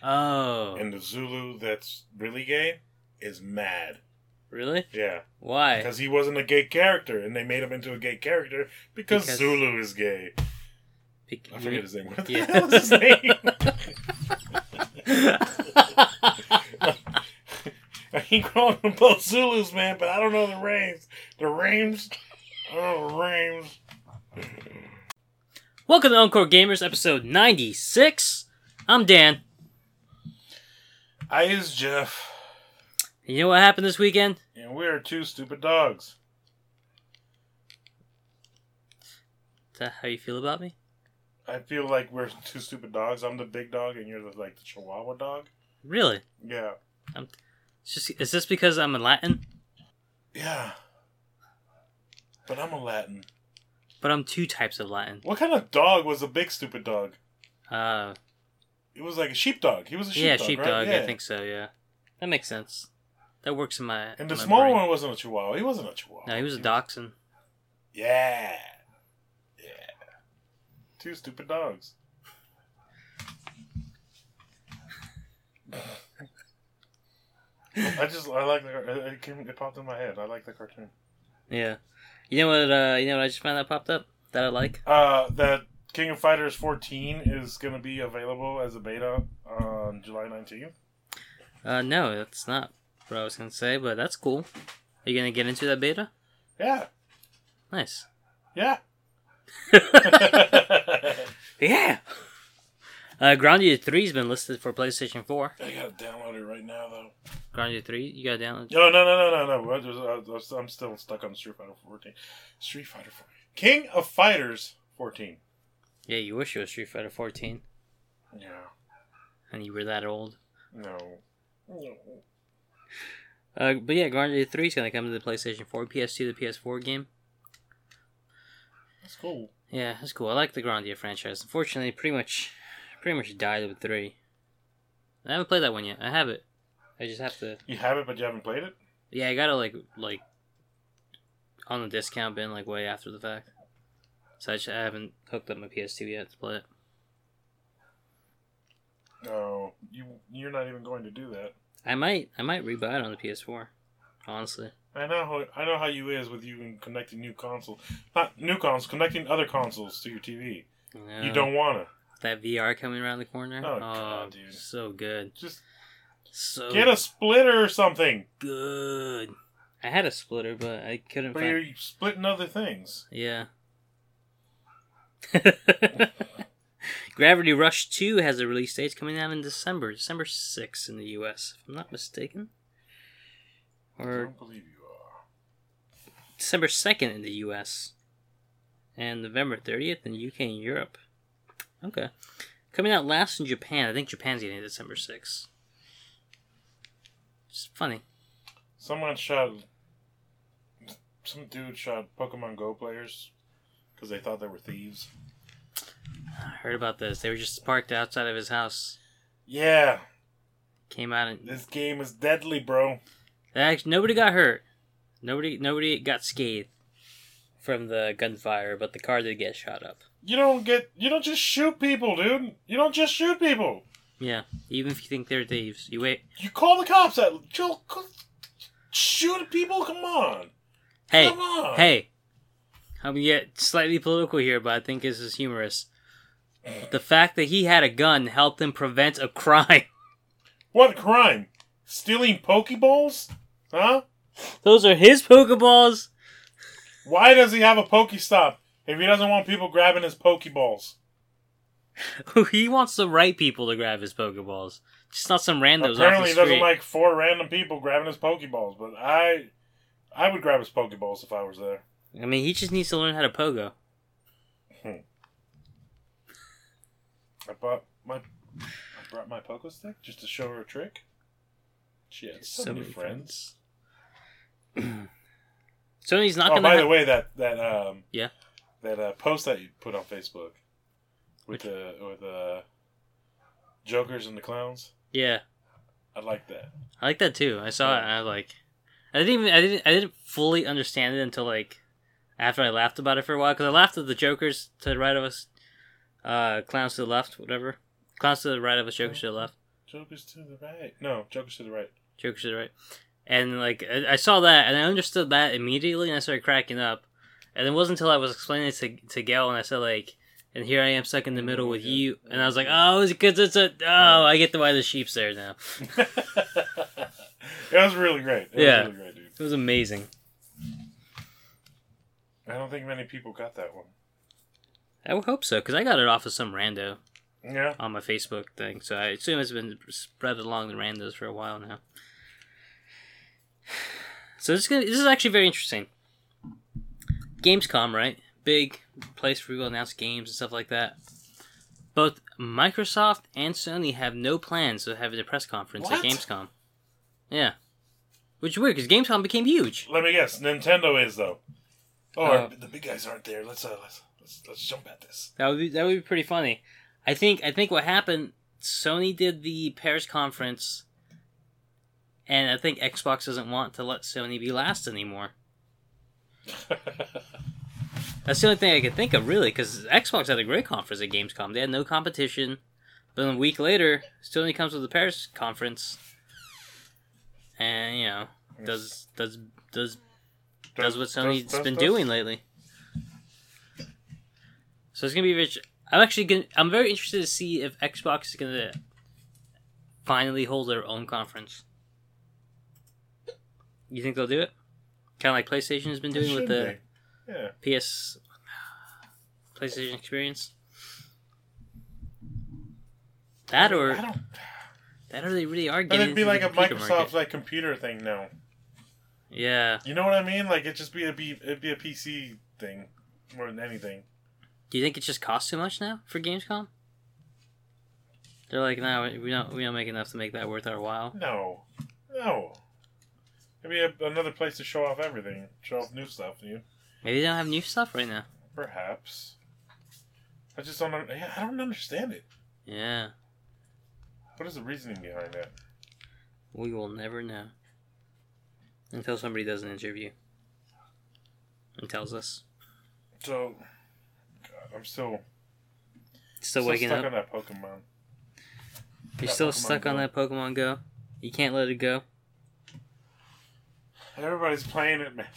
Oh. And the Zulu that's really gay is mad. Really? Yeah. Why? Because he wasn't a gay character, and they made him into a gay character because Zulu is gay. I forget his name. What the hell is his name? I keep calling them both Zulus, man, but I don't know the names. The names? I don't know the names. Welcome to Encore Gamers, episode 96. I'm Dan. I is Jeff. You know what happened this weekend? And we're two stupid dogs. Is that how you feel about me? I feel like we're two stupid dogs. I'm the big dog, and you're the Chihuahua dog. Really? Yeah. Is this because I'm a Latin? Yeah. But I'm a Latin. But I'm two types of Latin. What kind of dog was a big stupid dog? It was like a sheepdog. He was a sheepdog, yeah, sheepdog. right? Yeah. I think so. Yeah, that makes sense. That works in my. And the small one wasn't a Chihuahua. He wasn't a Chihuahua. No, he was a Dachshund. Yeah. Two stupid dogs. I like it popped in my head. I like the cartoon. Yeah. You know what I just found that popped up that I like? That King of Fighters 14 is going to be available as a beta on July 19th. No, that's not what I was going to say, but that's cool. Are you going to get into that beta? Yeah. Nice. Yeah. Yeah. Grounded 3's been listed for PlayStation 4. I gotta download it right now, though. Grounded 3? You gotta download it? No. I'm still stuck on Street Fighter 14. Street Fighter 14. King of Fighters 14. Yeah, you wish it was Street Fighter 14. Yeah. And you were that old. No. But yeah, Grounded 3 is gonna come to the PlayStation 4, PS2 to PS4 game. That's cool. Yeah, that's cool. I like the Grandia franchise. Unfortunately, pretty much died with 3. I haven't played that one yet. I have it. I just have to... You have it, but you haven't played it? Yeah, I got it, like on the discount bin, way after the fact. So I haven't hooked up my PS2 yet to play it. No, you're not even going to do that. I might rebuy it on the PS4, honestly. I know how you is with you in connecting new consoles. Not new consoles, connecting other consoles to your TV. No. You don't want to. That VR coming around the corner? Oh God, dude. So good. Just get a splitter or something. Good. I had a splitter, but I couldn't find... you're splitting other things. Yeah. Gravity Rush 2 has a release date coming out in December 6th in the US, if I'm not mistaken. I don't believe you are. December 2nd in the US. And November 30th in UK and Europe. Okay. Coming out last in Japan. I think Japan's getting December 6th. It's funny. Some dude shot Pokemon Go players because they thought they were thieves. I heard about this. They were just parked outside of his house. Yeah. Came out and... This game is deadly, bro. Actually, nobody got hurt. Nobody got scathed from the gunfire, but the car did get shot up. You don't just shoot people, dude. You don't just shoot people. Yeah, even if you think they're thieves. You wait. You call the cops out. Shoot at people? Come on. Hey. Come on. Hey. I'm going to get slightly political here, but I think this is humorous. The fact that he had a gun helped him prevent a crime. What crime? Stealing Pokeballs? Huh? Those are his Pokeballs? Why does he have a Pokestop if he doesn't want people grabbing his Pokeballs? He wants the right people to grab his Pokeballs. Just not some randos. Apparently off the he doesn't like 4 random people grabbing his Pokeballs, but I would grab his Pokeballs if I was there. I mean, he just needs to learn how to pogo. I brought my Pogo stick just to show her a trick. She had so many friends. Sony's not going to... by the way, that post that you put on Facebook with the Jokers and the clowns. Yeah, I like that. I like that too. I saw it and I didn't fully understand it until after I laughed about it for a while, because I laughed at the Jokers to the right of us, clowns to the left, whatever. Clowns to the right of us, Jokers to the left. Joker's to the right. No, Joker's to the right. Joker's to the right. And, like, I saw that, and I understood that immediately, and I started cracking up. And it wasn't until I was explaining it to Gail, and I said, like, and here I am stuck in the middle with you. And I was like, oh, it's because I get to buy the sheep's there now. It was really great. It was really great, dude. It was amazing. I don't think many people got that one. I would hope so, because I got it off of some rando. Yeah. On my Facebook thing, so I assume it's been spread along the randos for a while now. So this is actually very interesting. Gamescom, right? Big place where people announce games and stuff like that. Both Microsoft and Sony have no plans of having a press conference at Gamescom. Yeah. Which is weird, because Gamescom became huge. Let me guess. Nintendo is, though. Oh, the big guys aren't there. Let's jump at this. That would be pretty funny. I think what happened, Sony did the Paris conference, and I think Xbox doesn't want to let Sony be last anymore. That's the only thing I could think of, really, because Xbox had a great conference at Gamescom. They had no competition, but then a week later, Sony comes with the Paris conference, and, you know, does what Sony's been doing lately. So it's going to be rich. I'm very interested to see if Xbox is going to finally hold their own conference. You think they'll do it? Kind of like PlayStation has been doing with the PlayStation Experience. That or they really are getting. It'd be like a Microsoft like computer thing now. Yeah. You know what I mean? Like it'd be a PC thing more than anything. Do you think it just costs too much now for Gamescom? They're like, no, we don't make enough to make that worth our while. No. Maybe another place to show off everything, show off new stuff. Maybe they don't have new stuff right now. Perhaps. I just don't. I don't understand it. Yeah. What is the reasoning behind that? We will never know until somebody does an interview and tells us. So, God, I'm still waking stuck up on that Pokemon. You're still Pokemon stuck on that Pokemon Go? You can't let it go? Everybody's playing it, man.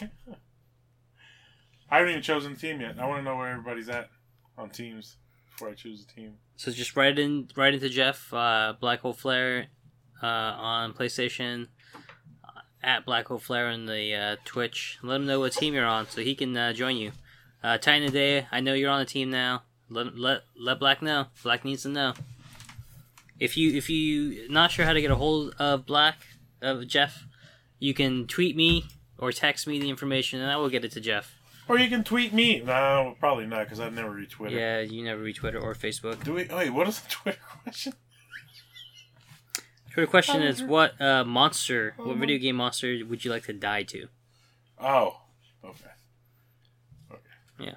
I haven't even chosen a team yet. I want to know where everybody's at on teams before I choose a team. So just write into Jeff, Black Hole Flare on PlayStation, at Black Hole Flare on the Twitch. Let him know what team you're on so he can join you. Titan a Day, I know you're on the team now. Let Black know. Black needs to know. If you not sure how to get a hold of Jeff, you can tweet me or text me the information, and I will get it to Jeff. Or you can tweet me. No, probably not, because I've never read Twitter. Yeah, you never read Twitter or Facebook. Wait, what is the Twitter question? Twitter question is, what video game monster would you like to die to? Oh, okay. Yeah.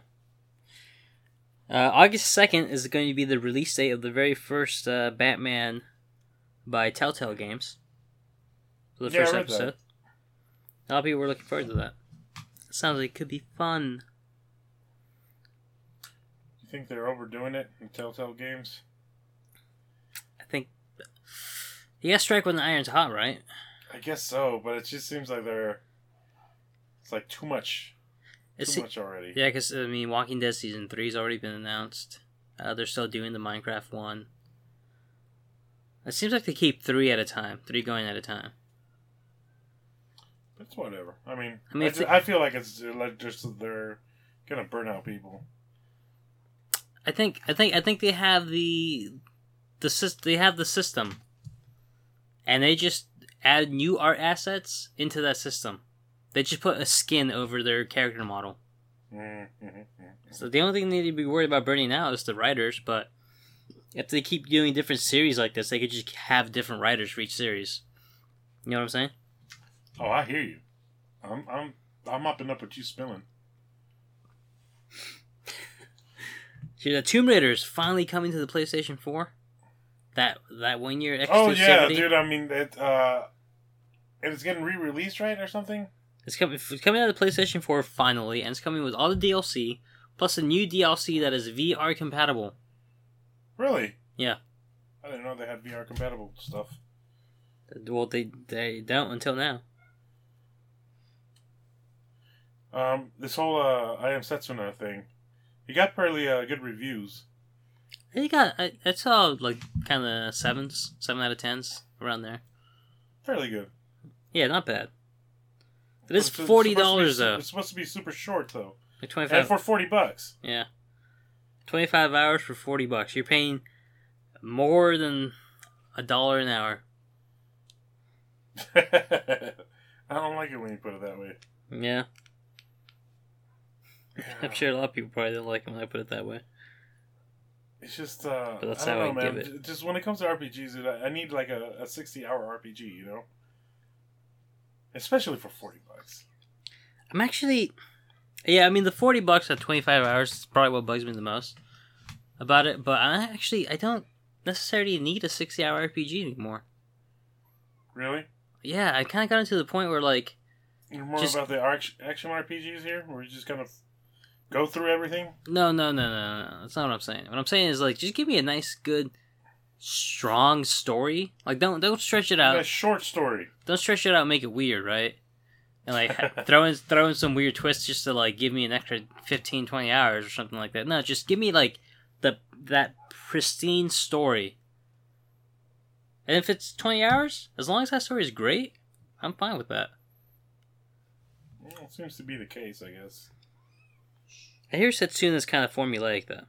August 2nd is going to be the release date of the very first Batman by Telltale Games. For the first episode. A lot of people were looking forward to that. Sounds like it could be fun. You think they're overdoing it in Telltale Games? I think you gotta strike when the iron's hot, right? I guess so, but it just seems like it's like too much. Too much already. Yeah, because I mean, Walking Dead Season 3 has already been announced. They're still doing the Minecraft one. It seems like they keep 3 going at a time. It's whatever. I mean I feel like it's like just they're gonna burn out people. I think they have the system, and they just add new art assets into that system. They just put a skin over their character model. So the only thing they need to be worried about burning out is the writers. But if they keep doing different series like this, they could just have different writers for each series. You know what I'm saying? Oh, I hear you. I'm mopping up what you spilling. See, the Tomb Raider is finally coming to the PlayStation 4. That 1 year exclusivity. Oh yeah, dude. I mean, it's getting re-released, right, or something? It's coming out of the PlayStation 4 finally, and it's coming with all the DLC plus a new DLC that is VR compatible. Really? Yeah. I didn't know they had VR compatible stuff. Well, they don't until now. This whole I Am Setsuna thing, it got fairly good reviews. I saw like kind of 7 out of 10s around there. Fairly good. Yeah, not bad. It is $40 though. It's supposed to be super short though. Like 25 and for $40. Yeah, 25 hours for $40. You're paying more than $1 an hour. I don't like it when you put it that way. Yeah. I'm sure a lot of people probably don't like it when I put it that way. It's just, but that's I don't how know, I man. give it. Just when it comes to RPGs, I need like a 60-hour RPG, you know? Especially for $40. I'm actually... Yeah, I mean, the $40 at 25 hours is probably what bugs me the most about it, but I don't necessarily need a 60-hour RPG anymore. Really? Yeah, I kind of got into the point where, like... You're more about the action RPGs here? Where you just kind of go through everything? No. That's not what I'm saying. What I'm saying is, like, just give me a nice, good, strong story. Like, don't stretch it out. A short story. Don't stretch it out and make it weird, right? And, like, throw in some weird twists just to, like, give me an extra 15, 20 hours or something like that. No, just give me, like, that pristine story. And if it's 20 hours, as long as that story is great, I'm fine with that. Well, it seems to be the case, I guess. I hear Setsuna's kind of formulaic, though.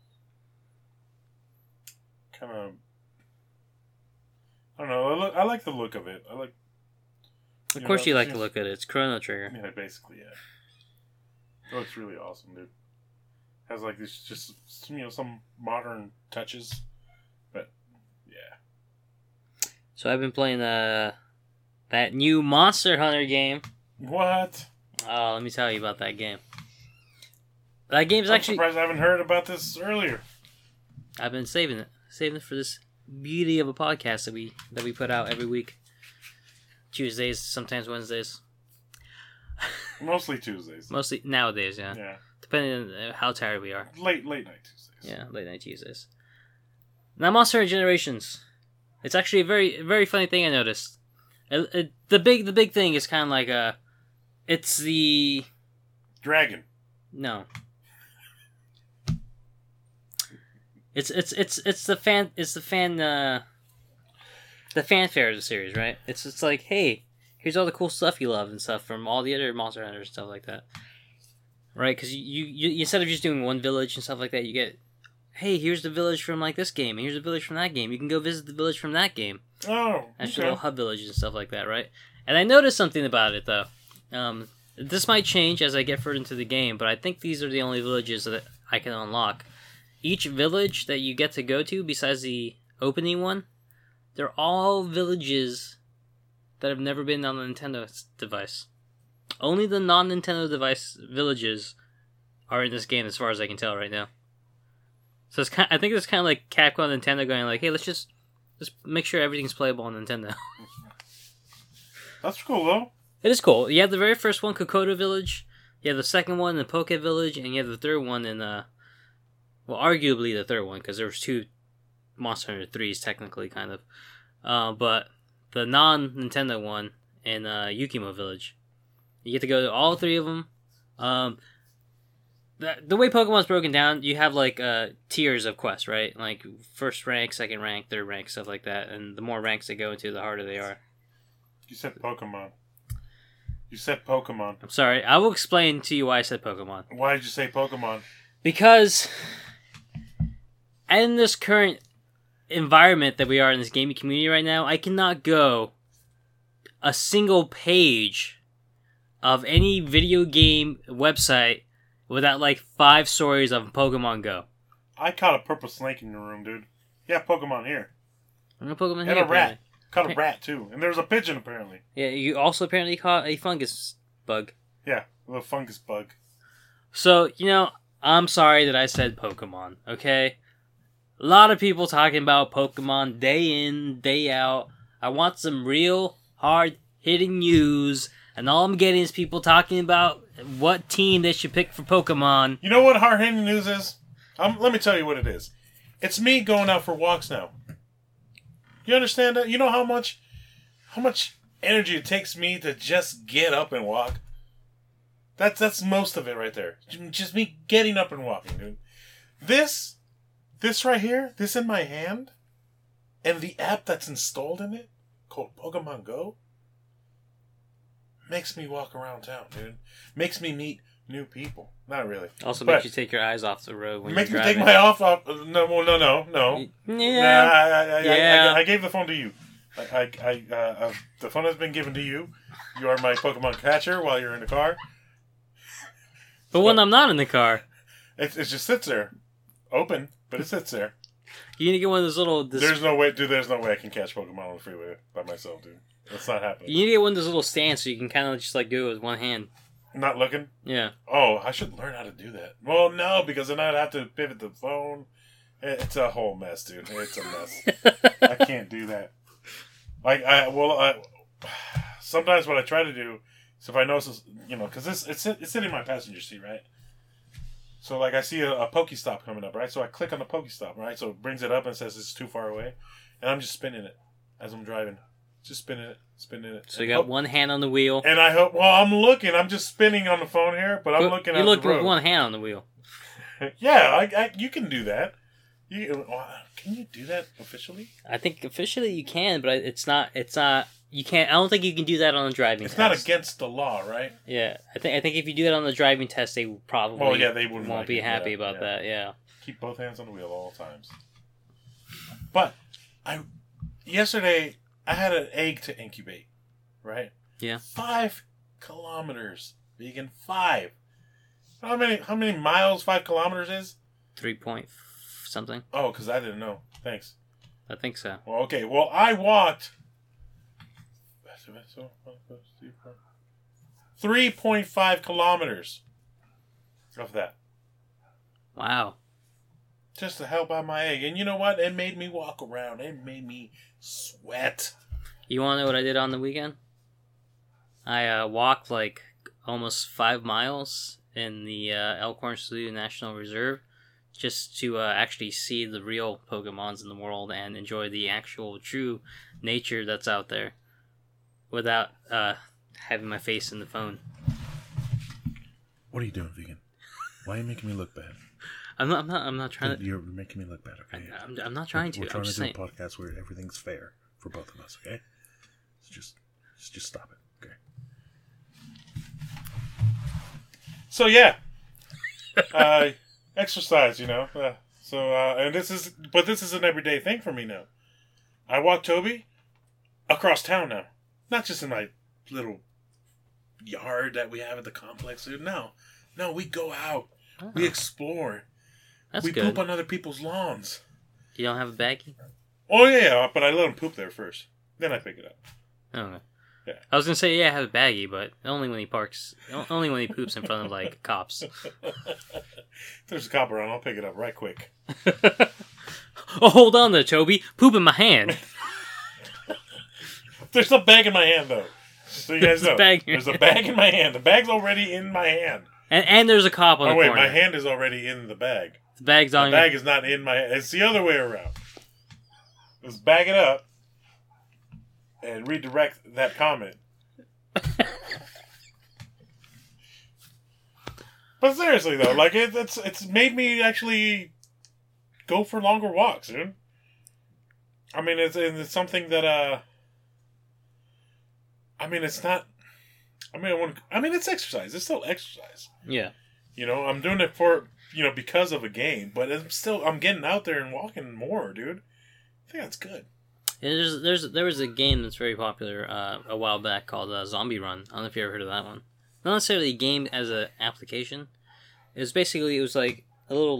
Kind of... I don't know. I like the look of it. Of course you like to look at it. It's Chrono Trigger. Yeah, basically, yeah. It looks really awesome, dude. Has, like, this just, some modern touches. But, yeah. So I've been playing that new Monster Hunter game. What? Oh, let me tell you about that game. That game's I'm actually... surprised I haven't heard about this earlier. I've been saving it for this beauty of a podcast that we put out every week. Tuesdays, sometimes Wednesdays. Mostly Tuesdays. Mostly nowadays, yeah. Yeah. Depending on how tired we are. Late night Tuesdays. Yeah, late night Tuesdays. Now, Monster Hunter Generations. It's actually a very, very funny thing I noticed. The big thing is kind of like it's the Dragon. No. It's the fanfare of the series, right? It's like, hey, here's all the cool stuff you love and stuff from all the other Monster Hunters and stuff like that, right? Because you instead of just doing one village and stuff like that, you get, hey, here's the village from like this game, and here's the village from that game. You can go visit the village from that game. Oh, actually, little hub villages and stuff like that, right? And I noticed something about it though. This might change as I get further into the game, but I think these are the only villages that I can unlock. Each village that you get to go to, besides the opening one, they're all villages that have never been on a Nintendo device. Only the non-Nintendo device villages are in this game, as far as I can tell right now. So I think it's kind of like Capcom and Nintendo going like, hey, let's just make sure everything's playable on Nintendo. That's cool, though. It is cool. You have the very first one, Kokoda Village. You have the second one in Poke Village, and you have the third one in, well, arguably the third one, because there was 2 Monster Hunter 3s, technically, kind of. But the non-Nintendo one in Yukimo Village. You get to go to all 3 of them. The way Pokemon's broken down, you have, like, tiers of quests, right? Like, first rank, second rank, third rank, stuff like that. And the more ranks they go into, the harder they are. You said Pokemon. You said Pokemon. I'm sorry. I will explain to you why I said Pokemon. Why did you say Pokemon? Because in this current environment that we are in this gaming community right now, I cannot go a single page of any video game website without like 5 stories of Pokemon Go. I caught a purple snake in your room, dude. Yeah, Pokemon here. I'm a Pokemon and here, a rat. apparently. Caught a rat, too. And there was a pigeon, apparently. Yeah, you also apparently caught a fungus bug. Yeah, a little fungus bug. So, I'm sorry that I said Pokemon, okay? A lot of people talking about Pokemon day in, day out. I want some real, hard-hitting news, and all I'm getting is people talking about what team they should pick for Pokemon. You know what hard-hitting news is? Let me tell you what it is. It's me going out for walks now. You understand that? You know how much energy it takes me to just get up and walk? That's most of it right there. Just me getting up and walking, dude. This right here, this in my hand, and the app that's installed in it, called Pokemon Go, makes me walk around town, dude. Makes me meet new people. Not really. Also makes you take your eyes off the road when you're driving. Makes me take my off. No. Yeah. I gave the phone to you. The phone has been given to you. You are my Pokemon catcher while you're in the car. But when I'm not in the car, it just sits there, open, but it sits there. You need to get one of those little. There's no way, dude. There's no way I can catch Pokemon on the freeway by myself, dude. That's not happening. You need to get one of those little stands so you can kind of just like do it with one hand. Not looking? Yeah. Oh, I should learn how to do that. Well, no, because then I'd have to pivot the phone. It's a whole mess, dude. It's a mess. I can't do that. Sometimes what I try to do is if I notice, because it's sitting in my passenger seat, right? So, I see a Pokestop coming up, right? So I click on the Pokestop, right? So it brings it up and says it's too far away. And I'm just spinning it as I'm driving. Just spinning it. So you got one hand on the wheel. And I hope, I'm looking. I'm just spinning on the phone here, but I'm looking at the road. You look with one hand on the wheel. Yeah, you can do that. Can you do that officially? I think officially you can, but it's not, you can't, I don't think you can do that on the driving test. It's not against the law, right? Yeah, I think if you do that on the driving test, they probably they won't be happy about that, yeah. Keep both hands on the wheel at all times. But, yesterday, I had an egg to incubate, right? Yeah. 5 kilometers, vegan, 5. How many miles 5 kilometers is? 3 point something. Oh, because I didn't know. Thanks. I think so. Well, okay. Well, I walked 3.5 kilometers of that. Wow. Just to help out my egg. And you know what? It made me walk around. It made me sweat. You want to know what I did on the weekend? I walked almost 5 miles in the Elkhorn Slough National Reserve just to actually see the real Pokemons in the world and enjoy the actual true nature that's out there without having my face in the phone. What are you doing, vegan? Why are you making me look bad? I'm not trying to. You're making me look bad, okay? I'm not trying to. We're trying to do a podcast where everything's fair for both of us, okay? So just stop it, okay? So yeah, exercise, and this is an everyday thing for me now. I walk Toby across town now, not just in my little yard that we have at the complex, dude. No, we go out, we explore. That's we good. poop on other people's lawns. You don't have a baggie? Oh yeah, but I let him poop there first. Then I pick it up. Okay. Yeah. I was gonna say I have a baggie, but only when he poops in front of cops. If there's a cop around, I'll pick it up right quick. Oh, hold on there, Toby. Poop in my hand. There's a bag in my hand, though. So you guys know. There's a bag in my hand. The bag's already in my hand. And there's a cop on the corner. Oh, wait, my hand is already in the bag. The bag's on The bag is not in my hand. It's the other way around. Let's bag it up and redirect that comment. But seriously, though, it's made me actually go for longer walks, dude. I mean, it's something that, it's not... it's exercise. It's still exercise. Yeah. I'm doing it because of a game, but I'm getting out there and walking more, dude. I think that's good. And there was a game that's very popular a while back called Zombie Run. I don't know if you ever heard of that one. Not necessarily a game as an application. It was like a little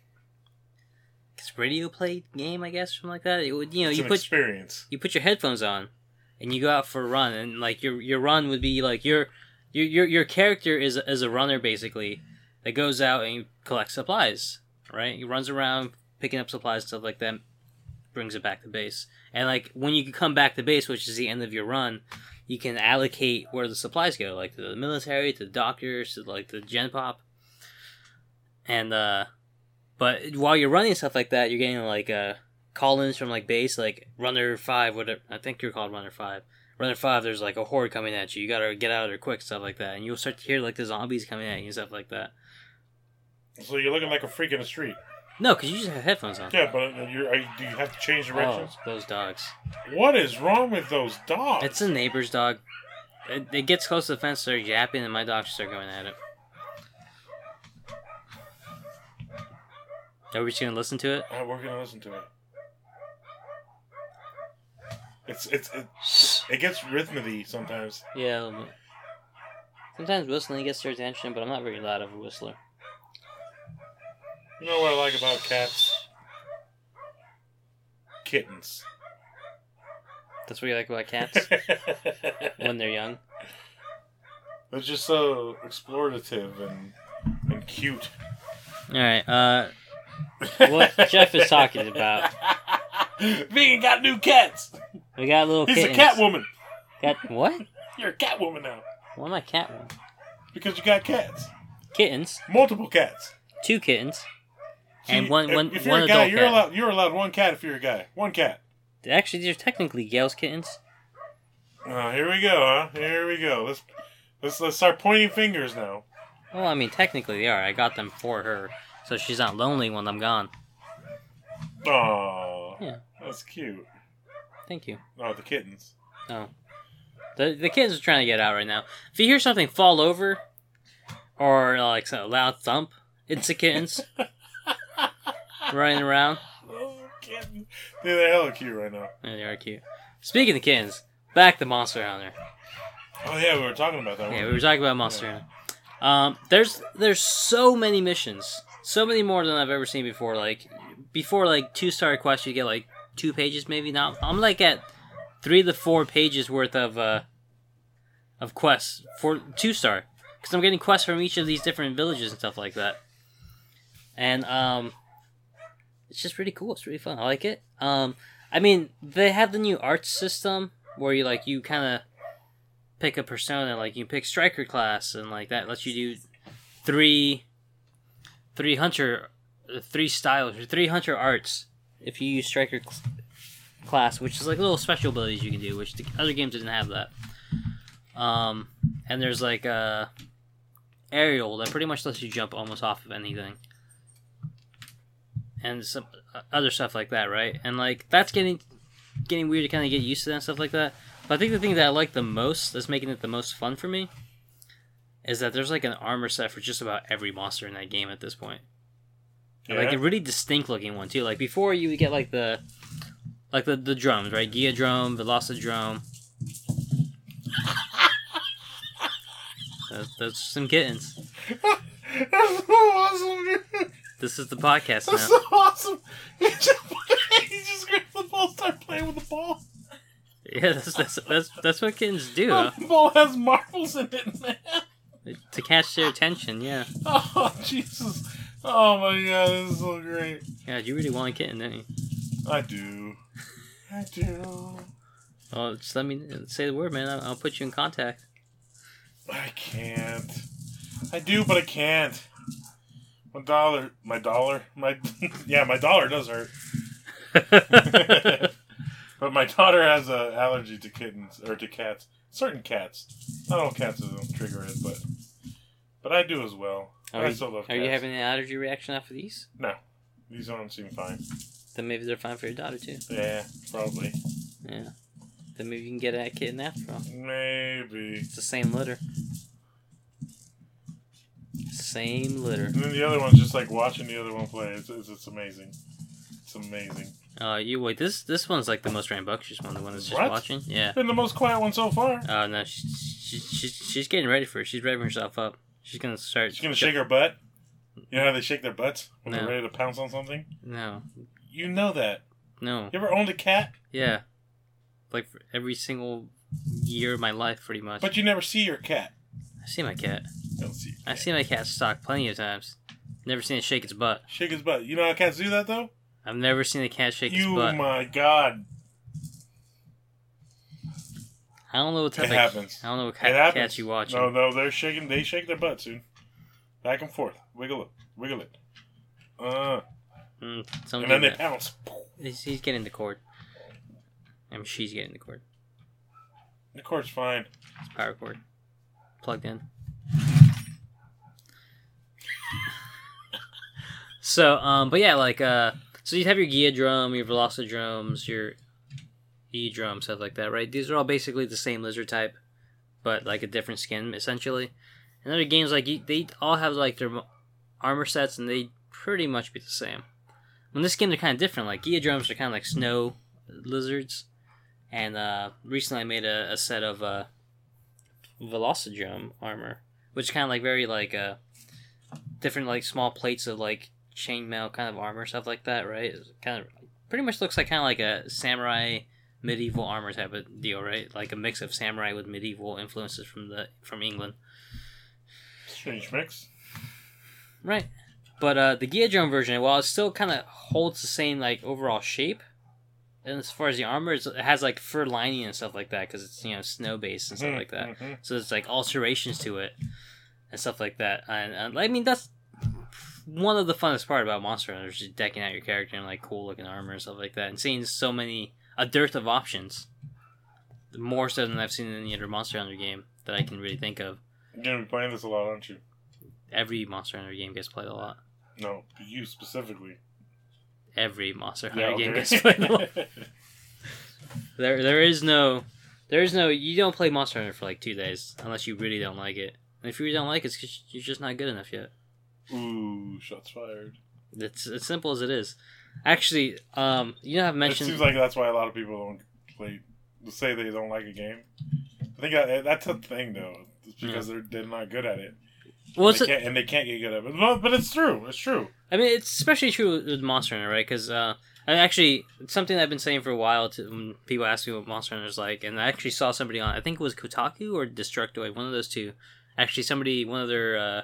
radio play game, I guess, something like that. It would experience. You put your headphones on, and you go out for a run, and your run would be your character is a runner basically that goes out and collects supplies. Right, he runs around picking up supplies, stuff like that, brings it back to base. And when you come back to base, which is the end of your run, you can allocate where the supplies go, to the military, to the doctors, to the Gen Pop. And but while you're running stuff like that, you're getting call-ins from like base, like Runner 5, whatever. I think you're called Runner 5. Runner 5, there's like a horde coming at you. You gotta get out of there quick, stuff like that. And you'll start to hear like the zombies coming at you and stuff like that. So you're looking like a freak in the street. No, because you just have headphones on. Yeah, but do you have to change directions? Oh, those dogs. What is wrong with those dogs? It's a neighbor's dog. It gets close to the fence, starts yapping, and my dogs start going at it. Are we just gonna listen to it? We're gonna listen to it. It gets rhythmy sometimes. Yeah, a little bit. Sometimes whistling gets their attention, but I'm not very loud of a whistler. You know what I like about cats? Kittens. That's what you like about cats? When they're young? They're just so explorative and cute. Alright, what Jeff is talking about. Vegan got new cats! We got little He's kittens. a cat woman! What? You're a cat woman now. Why am I cat one? Because you got cats. Kittens. Multiple cats. 2 kittens. See, And one if you're a adult guy, cat. you're allowed one cat if you're a guy. One cat. Actually, these are technically Gail's kittens. Oh, here we go, huh? Here we go. Let's start pointing fingers now. Well, I mean, technically they are. I got them for her, so she's not lonely when I'm gone. Oh, Yeah. That's cute. Thank you. Oh, the kittens. Oh. The kittens are trying to get out right now. If you hear something fall over, or like a loud thump, it's the kittens running around. Oh, kittens. They're hella cute right now. Yeah, they are cute. Speaking of kittens, back to Monster Hunter. Oh yeah, we were talking about that. Yeah, we were talking about Monster Hunter. There's so many missions, so many more than I've ever seen before. Like before, like 2-star quests, you get like 2 pages maybe. Now I'm like at 3 to 4 pages worth of quests for 2-star, because I'm getting quests from each of these different villages and stuff like that. And it's just really cool. It's really fun. I like it. I mean, they have the new art system where you kind of pick a persona, like you pick striker class, and like that lets you do three styles or 3 hunter arts if you use striker class, which is like little special abilities you can do, which the other games didn't have that. And there's like aerial that pretty much lets you jump almost off of anything, and some other stuff like that, right? And like that's getting weird to kind of get used to that and stuff like that. But I think the thing that I like the most, that's making it the most fun for me, is that there's like an armor set for just about every monster in that game at this point. Yeah. Like a really distinct looking one too. Like before, you would get like the drones, right? Geodrome, Velocidrome. Those are some kittens. That's so awesome. This is the podcast That's now. so awesome. He just grabbed the ball, started playing with the ball. Yeah, that's what kittens do. The ball has marbles in it, man. To catch their attention, yeah. Oh, Jesus. Oh, my God. This is so great. Yeah, you really want a kitten, don't you? I do. Well, just let me say the word, man. I'll put you in contact. I can't. I do, but I can't. My dollar does hurt. But my daughter has an allergy to kittens, or to cats. Certain cats. Not all cats don't trigger it, but I do as well. I still love cats. Are you having an allergy reaction after these? No. These don't seem fine. Then maybe they're fine for your daughter, too. Yeah, probably. Yeah. Then maybe you can get a kitten after all. Maybe. It's the same litter. Same litter. And then the other one's just like watching the other one play. It's amazing. It's amazing. You wait. This one's like the most rambunctious one. The one that's just watching. Yeah. Been the most quiet one so far. Oh no, she's getting ready for it. She's revving herself up. She's gonna start. She's gonna shake her butt. You know how they shake their butts when No. they're ready to pounce on something? No. You know that. No. You ever owned a cat? Yeah. Like for every single year of my life, pretty much. But you never see your cat. I see my cat. You don't see your cat. I've seen my cat stalk plenty of times. Never seen it shake its butt. Shake his butt. You know how cats do that, though? I've never seen a cat shake its butt. You, my God. I don't know what type It of happens. I don't know what It happens. cats you watching. No, they shake their butt soon. Back and forth. Wiggle it. Some And then do they that. pounce. He's getting the cord. I mean, she's getting the cord. The cord's fine. It's power cord. Plugged in. So, but yeah, like, so you'd have your Gia drum, your Velocidromes, your E drum, stuff like that, right? These are all basically the same lizard type, but like a different skin, essentially. And other games, like, they all have like their armor sets, and they pretty much be the same. In this game, they're kind of different. Like, Gia drums are kind of like snow lizards, and recently I made a set of Velocidrome armor, which is kind of like very like different like small plates of like chainmail kind of armor, stuff like that, right? It kind of pretty much looks like kind of like a samurai medieval armor type of deal, right? Like a mix of samurai with medieval influences from England. Strange mix. Right. But the Geodrome version, while it still kind of holds the same like overall shape, and as far as the armor, it has like fur lining and stuff like that because it's, you know, snow based and stuff like that. Mm-hmm. So it's like alterations to it and stuff like that. And I mean, that's one of the funnest part about Monster Hunter, is just decking out your character in like cool looking armor and stuff like that, and seeing a dearth of options, more so than I've seen in any other Monster Hunter game that I can really think of. You're gonna be playing this a lot, aren't you? Every Monster Hunter game gets played a lot. No, you specifically. Every Monster Hunter game gets played a lot. There is no, you don't play Monster Hunter for like 2 days unless you really don't like it. And if you really don't like it, it's 'cause you're just not good enough yet. Ooh, shots fired. It's as simple as it is. Actually, you know, I've mentioned. It seems like that's why a lot of people don't play. Say they don't like a game. I think that's a thing though. It's because they're not good at it. Well, they can't get good at it. No, but it's true. It's true. I mean, it's especially true with Monster Hunter, right? Because actually, it's something I've been saying for a while when people ask me what Monster Hunter is like, and I actually saw somebody on, I think it was Kotaku or Destructoid, one of those two. Actually, one of their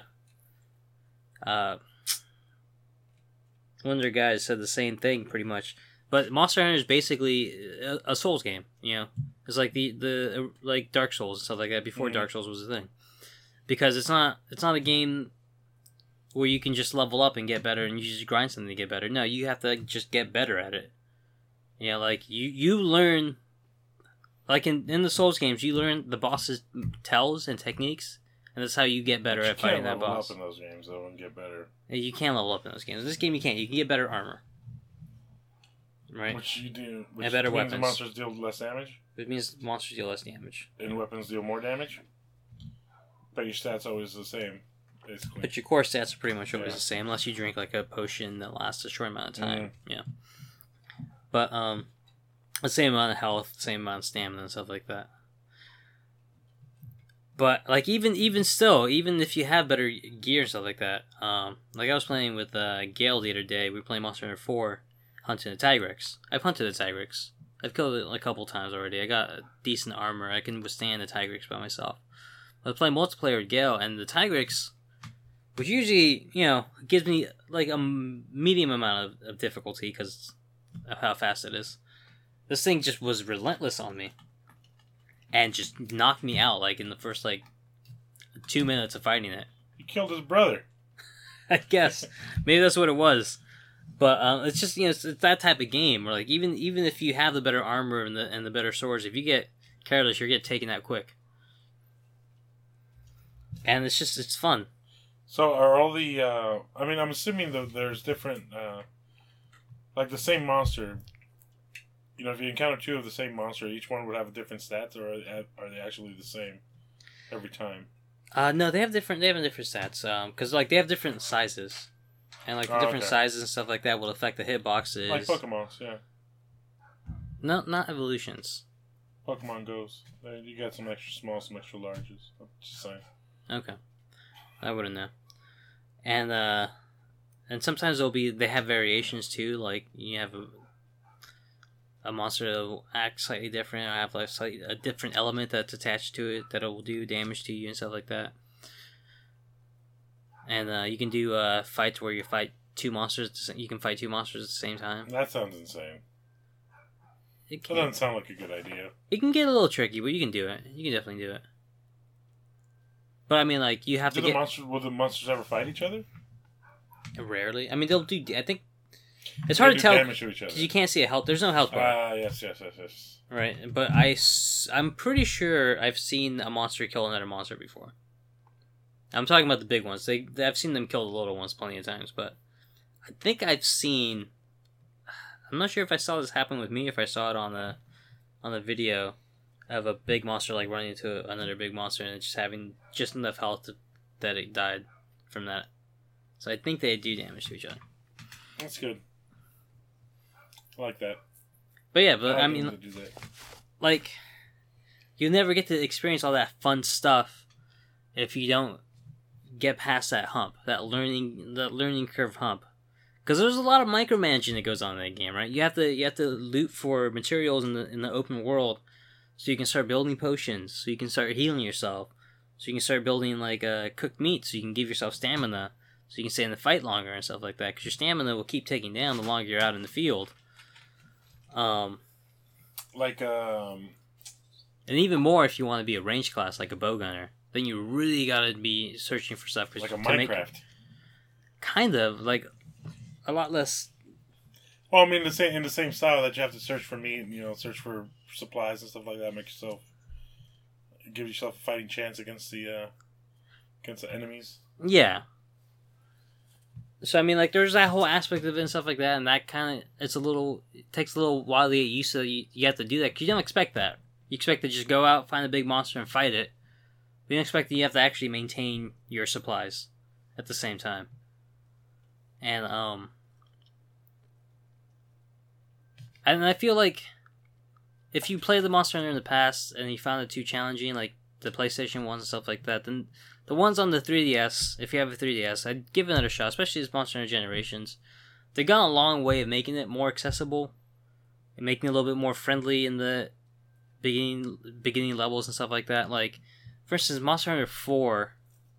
guys said the same thing, pretty much. But Monster Hunter is basically a Souls game, you know? It's like the like Dark Souls and stuff like that before Dark Souls was a thing. Because it's not a game where you can just level up and get better and you just grind something to get better. No, you have to just get better at it. You know, like you learn, like in the Souls games, you learn the boss's tells and techniques, and that's how you get better at fighting that boss. You can't level up in those games though and get better. You can level up in those games. In this game, you can't. You can get better armor. Right? Which you do. Which and better means weapons. The monsters deal less damage? It means monsters deal less damage. And weapons deal more damage? But your stats always the same, basically. But your core stats are pretty much always the same, unless you drink like a potion that lasts a short amount of time. Yeah. But the same amount of health, the same amount of stamina and stuff like that. But like even still, even if you have better gear and stuff like that, like I was playing with Gale the other day, we were playing Monster Hunter 4, hunting a Tigrex. I've hunted a Tigrex. I've killed it a couple times already. I got decent armor. I can withstand the Tigrex by myself. I play multiplayer with Gale, and the Tigrex, which usually, you know, gives me like a medium amount of difficulty because of how fast it is. This thing just was relentless on me. And just knocked me out, like, in the first, like, 2 minutes of fighting it. You killed his brother. I guess. Maybe that's what it was. But it's just, you know, it's that type of game where, like, even if you have the better armor and the better swords, if you get careless, you'll get taken out quick. And it's fun. So are all the, I mean, I'm assuming that there's different, like the same monster. You know, if you encounter two of the same monster, each one would have different stats, or are they actually the same every time? No, they have different stats. Because like they have different sizes, and like the different sizes and stuff like that will affect the hitboxes. Like Pokemon's, yeah. No, not evolutions. Pokemon Goes. You got some extra small, some extra larges. I'm just saying. Okay, I wouldn't know. And sometimes they have variations too. Like you have a monster that will act slightly different, or have like a different element that's attached to it that'll do damage to you and stuff like that. And you can do fights where you fight two monsters. You can fight two monsters at the same time. That sounds insane. That doesn't sound like a good idea. It can get a little tricky, but you can do it. You can definitely do it. But I mean, like you have to will the monsters ever fight each other? Rarely. I mean, they'll do. I think It's hard to tell damage to each other. because you can't see a health. There's no health bar. Yes. Right, but I'm pretty sure I've seen a monster kill another monster before. I'm talking about the big ones. I've seen them kill the little ones plenty of times, but I think I've seen. I'm not sure if I saw this happen with me, if I saw it on the video of a big monster like running into another big monster and just having just enough health that it died from that. So I think they do damage to each other. That's good. I like that. But yeah, I mean, like, you never get to experience all that fun stuff if you don't get past that hump, that learning curve hump. Because there's a lot of micromanaging that goes on in that game, right? You have to loot for materials in the open world, so you can start building potions, so you can start healing yourself, so you can start building like cooked meat, so you can give yourself stamina, so you can stay in the fight longer and stuff like that. Because your stamina will keep taking down the longer you're out in the field. And even more if you want to be a range class like a bow gunner, then you really gotta be searching for stuff like a Minecraft. Kind of like a lot less. Well, I mean, in the same style that you have to search for meat, search for supplies and stuff like that. Give yourself a fighting chance against the enemies. Yeah. So I mean, like, there's that whole aspect of it and stuff like that, and that kind of it takes a little while to get used to. You have to do that because you don't expect that. You expect to just go out, find a big monster, and fight it. But you don't expect that you have to actually maintain your supplies at the same time. And I feel like if you played the Monster Hunter in the past and you found it too challenging, like the PlayStation ones and stuff like that, then the ones on the 3DS, if you have a 3DS, I'd give it another shot, especially these Monster Hunter Generations. They've gone a long way of making it more accessible and making it a little bit more friendly in the beginning levels and stuff like that. Like, for instance, Monster Hunter 4.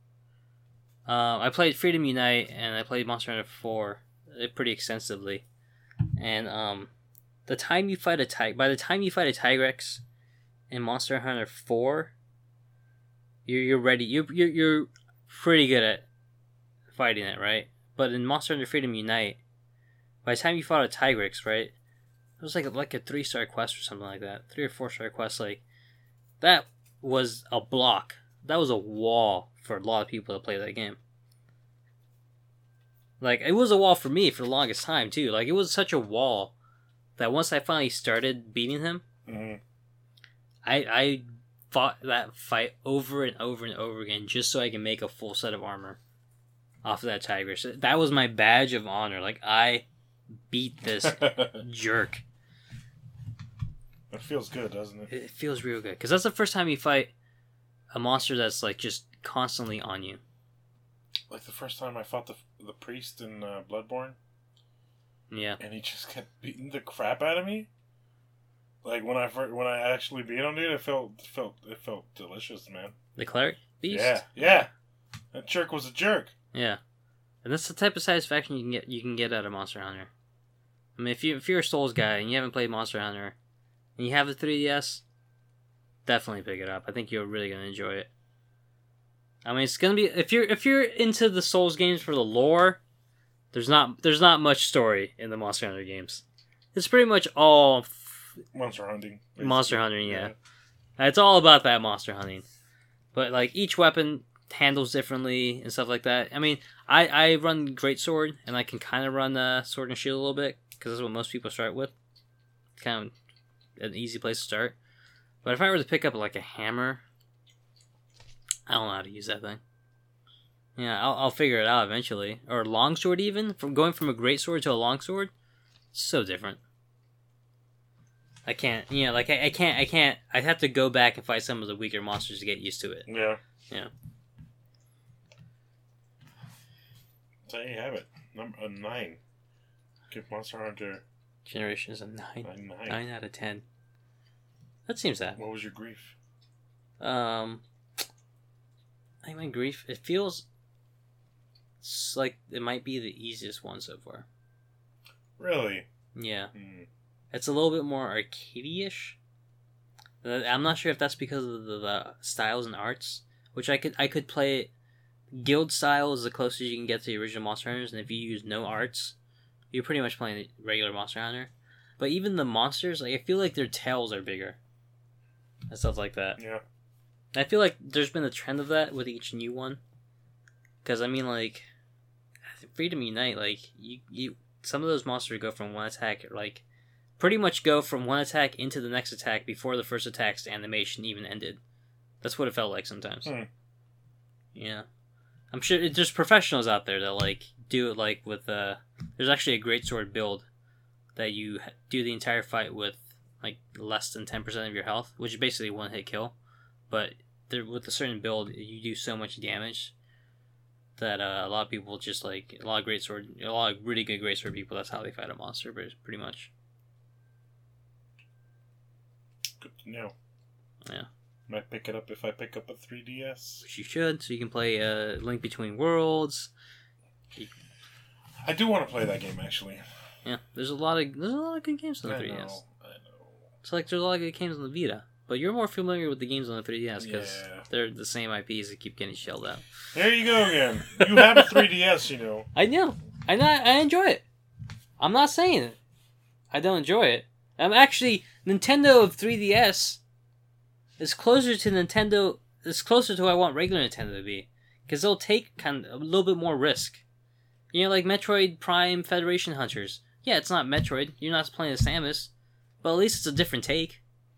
I played Freedom Unite and I played Monster Hunter 4 pretty extensively. And by the time you fight a Tigrex in Monster Hunter 4, you're ready. You're pretty good at fighting it, right? But in Monster Hunter Freedom Unite, by the time you fought a Tigrex, right, it was like a 3-star quest or something like that, 3 or 4-star quest. Like, that was a block. That was a wall for a lot of people to play that game. Like, it was a wall for me for the longest time too. Like, it was such a wall that once I finally started beating him, I fought that fight over and over and over again just so I can make a full set of armor off of that Tigrex. That was my badge of honor. Like, I beat this jerk. It feels good, doesn't it? It feels real good. Because that's the first time you fight a monster that's, like, just constantly on you. Like the first time I fought the priest in Bloodborne. Yeah. And he just kept beating the crap out of me. Like, when I actually beat him, dude, it felt delicious, man. The cleric beast? Yeah. That jerk was a jerk. Yeah. And that's the type of satisfaction you can get out of Monster Hunter. I mean, if you're a Souls guy and you haven't played Monster Hunter and you have the 3DS, definitely pick it up. I think you're really gonna enjoy it. I mean, it's gonna be if you're into the Souls games for the lore, there's not much story in the Monster Hunter games. It's pretty much all monster hunting. Basically. Monster hunting, yeah. It's all about that monster hunting. But like each weapon handles differently and stuff like that. I mean, I run Greatsword and I can kind of run Sword and Shield a little bit because that's what most people start with. It's kind of an easy place to start. But if I were to pick up like a hammer, I don't know how to use that thing. Yeah, I'll figure it out eventually. Or a longsword even, from going from a greatsword to a longsword, it's so different. I can't, I can't. I have to go back and fight some of the weaker monsters to get used to it. Yeah. Yeah. So there you have it. Number 9. Give Monster Hunter Generations a 9. 9 out of 10. That seems that. What was your grief? I think my grief, it feels like it might be the easiest one so far. Really? Yeah. It's a little bit more arcade-ish. I'm not sure if that's because of the styles and arts, which I could play it. Guild style is the closest you can get to the original Monster Hunters, and if you use no arts, you're pretty much playing the regular Monster Hunter. But even the monsters, like, I feel like their tails are bigger. And stuff like that. Yeah. I feel like there's been a trend of that with each new one. Because, I mean, like, Freedom Unite, like, you some of those monsters go from one attack, like, pretty much go from one attack into the next attack before the first attack's animation even ended. That's what it felt like sometimes. Yeah. I'm sure there's professionals out there that, like, do it, like, with, there's actually a greatsword build that you do the entire fight with, like, less than 10% of your health, which is basically one-hit kill. But with a certain build, you do so much damage that a lot of people just, like, a lot of really good greatsword people, that's how they fight a monster, but it's pretty much. Good to know. Yeah. Might pick it up if I pick up a 3DS. Which you should, so you can play Link Between Worlds. I do want to play that game, actually. Yeah, there's a lot of good games on the 3DS. I know. It's like there's a lot of good games on the Vita. But you're more familiar with the games on the 3DS because they're the same IPs that keep getting shelled out. There you go again. You have a 3DS, you know. I know. I enjoy it. I'm not saying it. I don't enjoy it. I'm actually... Nintendo of 3DS is closer to Nintendo... It's closer to what I want regular Nintendo to be. Because they'll take kind of a little bit more risk. You know, like Metroid Prime Federation Hunters. Yeah, it's not Metroid. You're not playing as Samus. But at least it's a different take.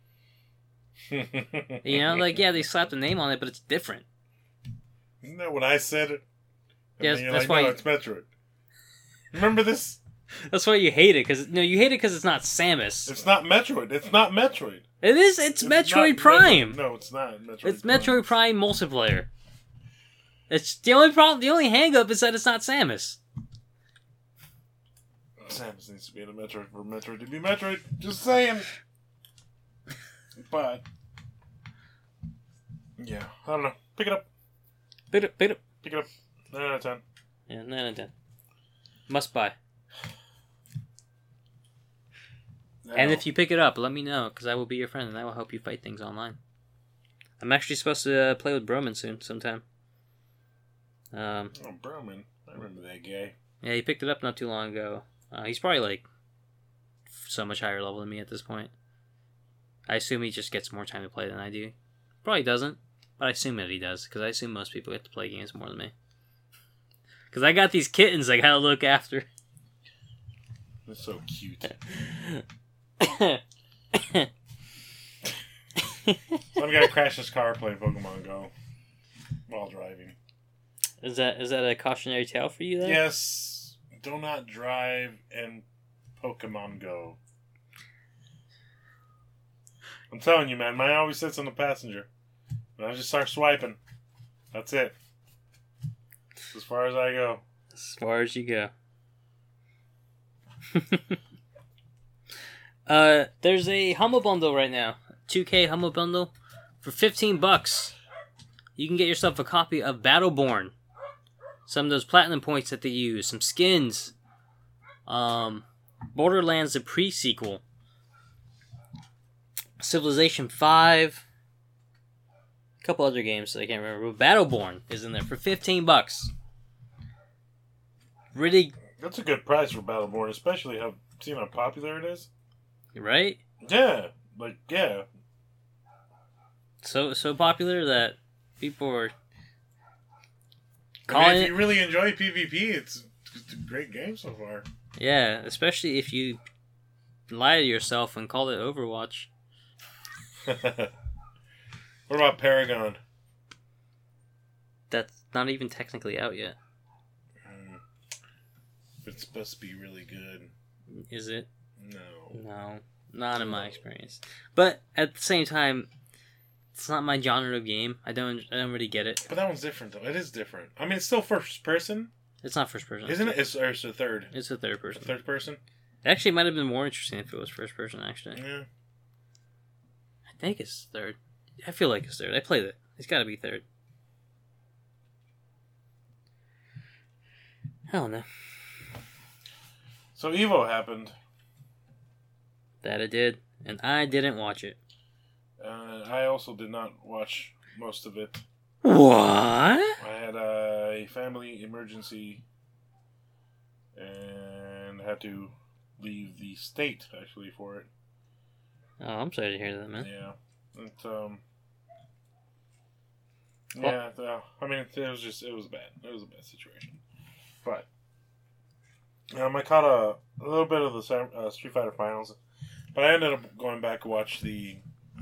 You know, like, yeah, they slapped a name on it, but it's different. Isn't that what I said? Yes, that's like, why. no, it's Metroid. Remember this? That's why you hate it, because you hate it because it's not Samus. It's not Metroid. It's not Metroid. It is. It's Metroid Prime. No, it's not Metroid. It's Metroid Prime multiplayer. It's the only problem. The only hang-up is that it's not Samus. Samus needs to be in a Metroid for Metroid to be Metroid. Just saying. But yeah, I don't know. Pick it up. Pick it up. Pick it up. 9 out of 10. Yeah, 9 out of 10. Must buy. And if you pick it up, let me know, because I will be your friend, and I will help you fight things online. I'm actually supposed to play with Broman sometime. Broman. I remember that guy. Yeah, he picked it up not too long ago. He's probably, like, so much higher level than me at this point. I assume he just gets more time to play than I do. Probably doesn't, but I assume that he does, because I assume most people get to play games more than me. Because I got these kittens I gotta look after. They're so cute. Some guy crashed his car playing Pokemon Go while driving. Is that a cautionary tale for you, then? Yes. Do not drive in Pokemon Go. I'm telling you, man. Mine always sits on the passenger. And I just start swiping. That's it. That's as far as I go. As far as you go. There's a Humble Bundle right now. 2K Humble Bundle. For $15, you can get yourself a copy of Battleborn. Some of those platinum points that they use. Some skins. Borderlands, the pre-sequel. Civilization 5. A couple other games that I can't remember. But Battleborn is in there for $15. Really... That's a good price for Battleborn, especially seeing how popular it is. Right? Yeah. Like, yeah. So popular that people are I mean, calling if you really enjoy PvP, it's a great game so far. Yeah, especially if you lie to yourself and call it Overwatch. What about Paragon? That's not even technically out yet. It's supposed to be really good. Is it? No. Not in my experience. But at the same time, it's not my genre of game. I don't really get it. But that one's different, though. It is different. I mean, it's still first person. It's not first person. Isn't it? It's a third. It's a third person. Third person? Actually, it might have been more interesting if it was first person, actually. Yeah. I think it's third. I feel like it's third. I played it. It's got to be third. I don't know. So Evo happened. That it did. And I didn't watch it. I also did not watch most of it. What? I had a family emergency and had to leave the state actually for it. Oh, I'm sorry to hear that, man. Yeah, yeah. I mean, it was bad. It was a bad situation, but I caught a little bit of the Street Fighter finals, but I ended up going back to watch the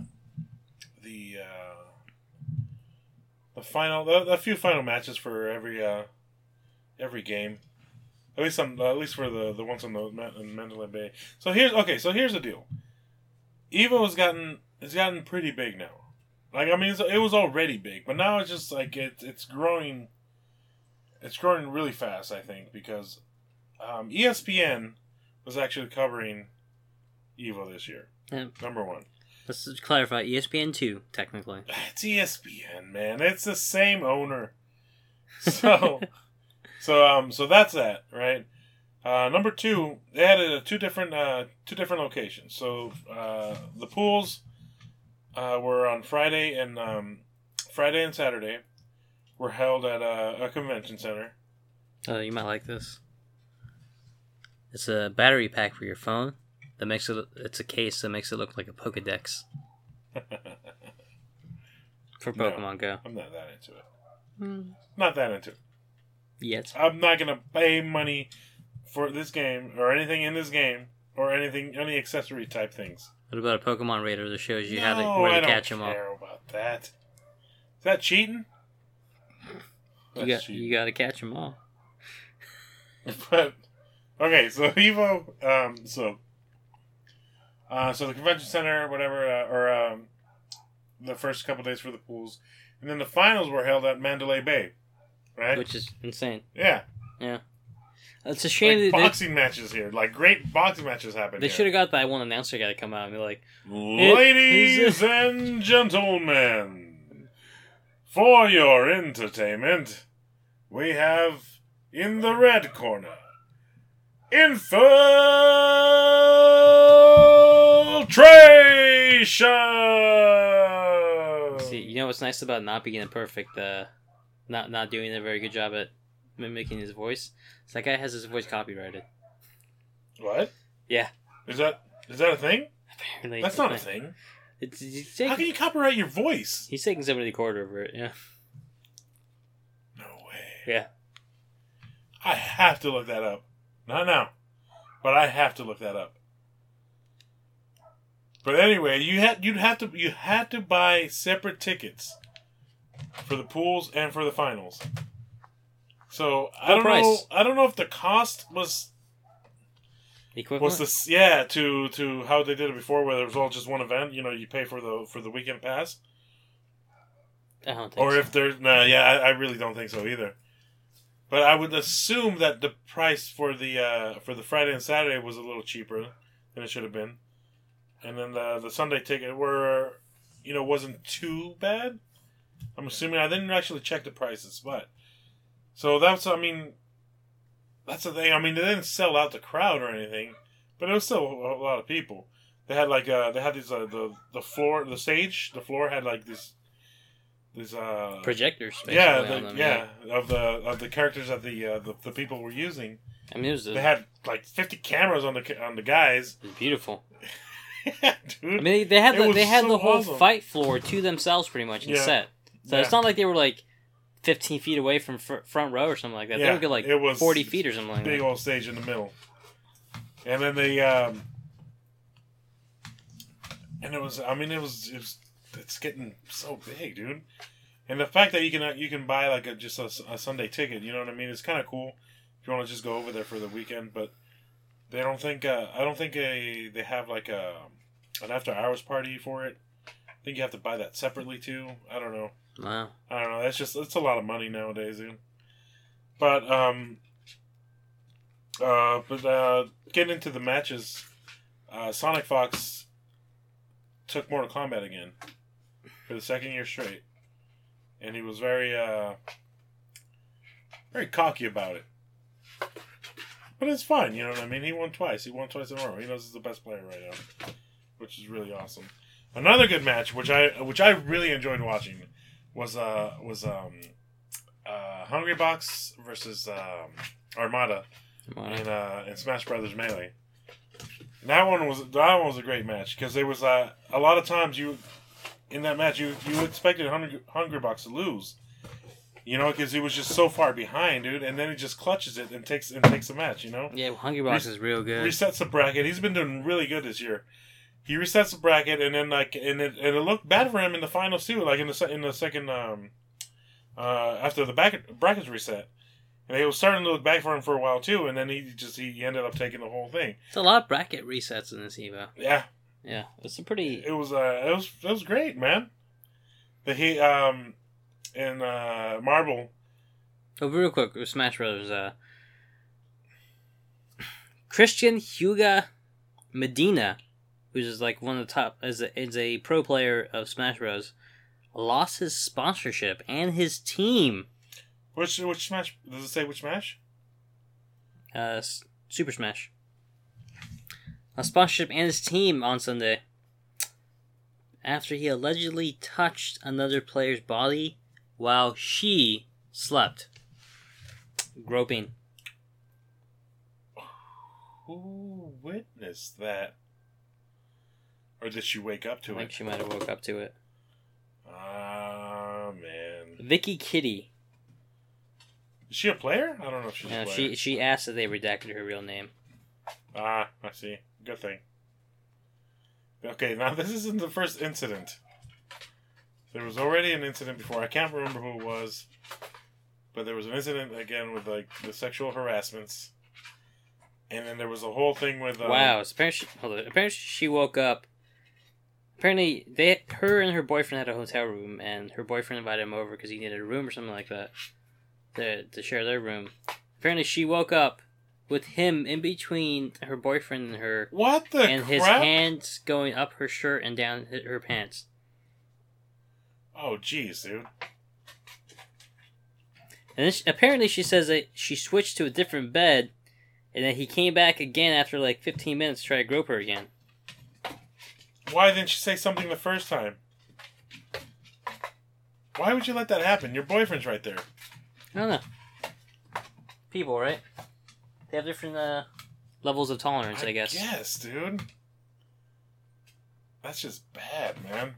final, a few final matches for every game. At least for the ones on in Mandalay Bay. So here's the deal. Evo it's gotten pretty big now. Like, I mean, it was already big, but now it's just like it's growing. It's growing really fast, I think, because ESPN was actually covering Evo this year. Yeah. Number one. Let's just clarify. ESPN 2, technically. It's ESPN, man. It's the same owner. So, so that's that, right? Number two, they had it at two different locations. So the pools were on Friday and Saturday. Were held at a convention center. Oh, you might like this. It's a battery pack for your phone that makes it. It's a case that makes it look like a Pokédex for Pokemon Go. I'm not that into it. Not that into it. Yet. I'm not gonna pay money for this game or anything in this game or any accessory type things. What about a Pokemon Radar that shows you where to catch them all? I don't care about that. Is that cheating? You got to catch them all. But okay, so Evo, so the convention center, whatever, or the first couple days for the pools, and then the finals were held at Mandalay Bay, right? Which is insane. Yeah. It's a shame like that boxing matches here, like great boxing matches happen. They should have got that one announcer guy to come out and be like, "Ladies and gentlemen, for your entertainment, we have in the red corner Infiltration." See, you know what's nice about not being a perfect, not doing a very good job at mimicking his voice? So that guy has his voice copyrighted. What? Yeah. Is that a thing? Apparently, that's not a thing. How can you copyright your voice? He's taking some of the record over it. Yeah. No way. Yeah. I have to look that up. Not now, but I have to look that up. But anyway, you had to buy separate tickets for the pools and for the finals. So I don't know if the cost was equivalent. To how they did it before, where it was all just one event. You know, you pay for the weekend pass. I don't think. Or if there's I really don't think so either. But I would assume that the price for the Friday and Saturday was a little cheaper than it should have been, and then the Sunday ticket wasn't too bad. I'm assuming. I didn't actually check the prices, but so that's the thing. I mean, they didn't sell out the crowd or anything, but it was still a lot of people. They had these the floor, the stage, the floor had like these projectors. Of the characters that the people were using. I mean, they had like 50 cameras on the guys. It was beautiful. Yeah, dude. I mean, they had the whole awesome. fight floor to themselves pretty much in set. So it's not like they were like 15 feet away from front row or something like that. Yeah, they were good, like it was 40 feet or something like that. Big old stage in the middle. And then they it's getting so big, dude. And the fact that you can buy like just a Sunday ticket, you know what I mean? It's kind of cool if you want to just go over there for the weekend. But they don't think I don't think they have like an after hours party for it. I think you have to buy that separately too. I don't know. Wow. I don't know. It's a lot of money nowadays, dude. But getting into the matches, Sonic Fox took Mortal Kombat again for the second year straight, and he was very cocky about it. But it's fine, you know what I mean? He won twice. He won twice in a row. He knows he's the best player right now, which is really awesome. Another good match, which I really enjoyed watching, was Hungry Box versus Armada in Smash Brothers Melee. And that one was a great match because there was a lot of times in that match you expected Hungrybox to lose, because he was just so far behind, dude, and then he just clutches it and takes the match, Yeah, Hungrybox is real good. Resets the bracket. He's been doing really good this year. He resets the bracket, and then it looked bad for him in the finals too, like in the second after the brackets reset. And it was starting to look back for him for a while too, and then he ended up taking the whole thing. It's a lot of bracket resets in this Evo. Yeah, yeah, it's a pretty. It was great, man. He in Marble. Oh, real quick, with Smash Brothers. Christian Huga Medina, who's is like one of the top is a pro player of Smash Bros, lost his sponsorship and his team. Which Smash? Does it say which Smash? Super Smash. A sponsorship and his team on Sunday after he allegedly touched another player's body while she slept. Groping. Who witnessed that? Or did she wake up to I think it? she might have woke up to it. Ah, man. Vicky Kitty. Is she a player? I don't know if she's a player. She asked that they redacted her real name. Ah, I see. Good thing. Okay, now this isn't the first incident. There was already an incident before. I can't remember who it was. But there was an incident again with like the sexual harassments. And then there was a whole thing with... Wow. Apparently she woke up. Apparently, her and her boyfriend had a hotel room, and her boyfriend invited him over because he needed a room or something like that to share their room. Apparently, she woke up with him in between her boyfriend and her. What the and crap? His hands going up her shirt and down her pants. Oh, jeez, dude. And then apparently she says that she switched to a different bed, and then he came back again after like 15 minutes to try to grope her again. Why didn't she say something the first time? Why would you let that happen? Your boyfriend's right there. I don't know. People, right? They have different levels of tolerance, I guess. Yes, dude. That's just bad, man.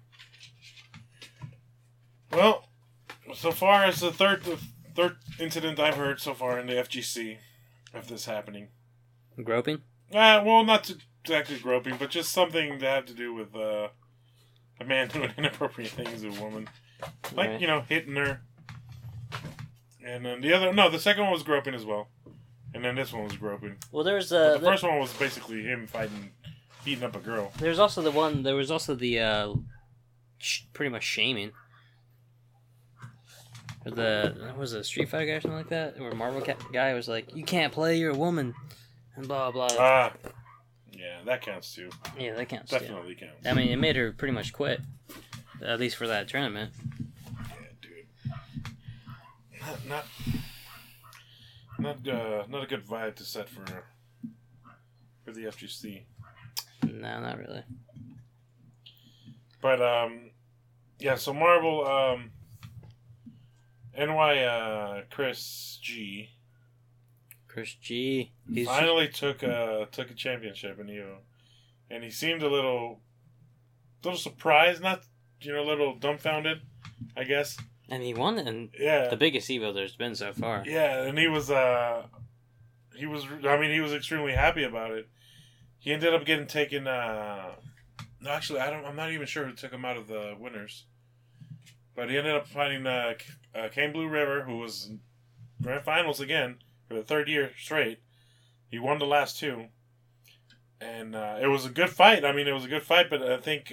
Well, so far as the third incident I've heard so far in the FGC of this happening. Groping? Well, not exactly groping, but just something to have to do with a man doing inappropriate things to a woman. Like, right. Hitting her. And then the second one was groping as well. And then this one was groping. Well, there's the first one was basically him beating up a girl. There was also the pretty much shaming. Was it a Street Fighter guy or something like that? Or a Marvel guy was like, "You can't play, you're a woman," and blah blah. Yeah, that counts too. Yeah, that counts. Definitely counts. I mean, it made her pretty much quit, at least for that tournament. Yeah, dude. Not a good vibe to set for the FGC. No, not really. But yeah. So Marvel, Chris G. Finally took a championship in Evo, and he seemed a little surprised, not a little dumbfounded, I guess. And he won it in the biggest Evo there's been so far. Yeah, and he was extremely happy about it. He ended up getting taken. No, actually, I'm not even sure who took him out of the winners. But he ended up fighting Kane Blue River, who was in grand finals again for the third year straight. He won the last two, and it was a good fight. I mean, it was a good fight, but I think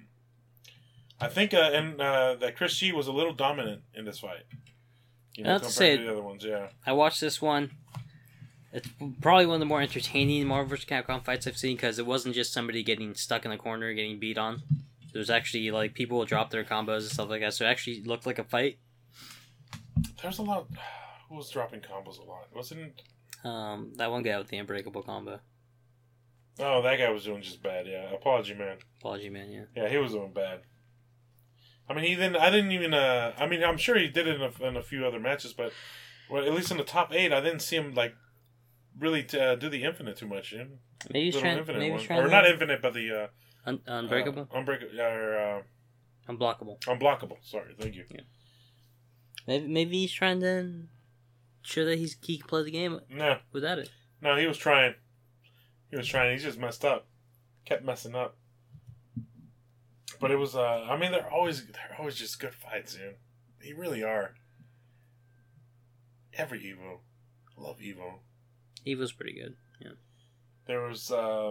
that Chris G was a little dominant in this fight. Compared to the other ones, yeah. I watched this one. It's probably one of the more entertaining Marvel vs. Capcom fights I've seen because it wasn't just somebody getting stuck in the corner and getting beat on. There's actually like people drop their combos and stuff like that, so it actually looked like a fight. There's a lot. Who was dropping combos a lot? Wasn't that one guy with the unbreakable combo? Oh, that guy was doing just bad. Yeah, Apology Man. Yeah. Yeah, he was doing bad. I mean, I didn't even. I mean, I'm sure he did it in a few other matches, but at least in the top 8, I didn't see him like really do the infinite too much. Maybe he's trying. Maybe he's trying. Or not infinite, but the unbreakable. Unbreakable or Unblockable. Unblockable. Sorry, thank you. Yeah. Maybe he's trying to show that he can play the game. No. Without it. No, he was trying. He's just messed up. Kept messing up. But it was. I mean, they're always just good fights, dude. They really are. Every Evo, I love Evo. Evo's pretty good. Yeah. There was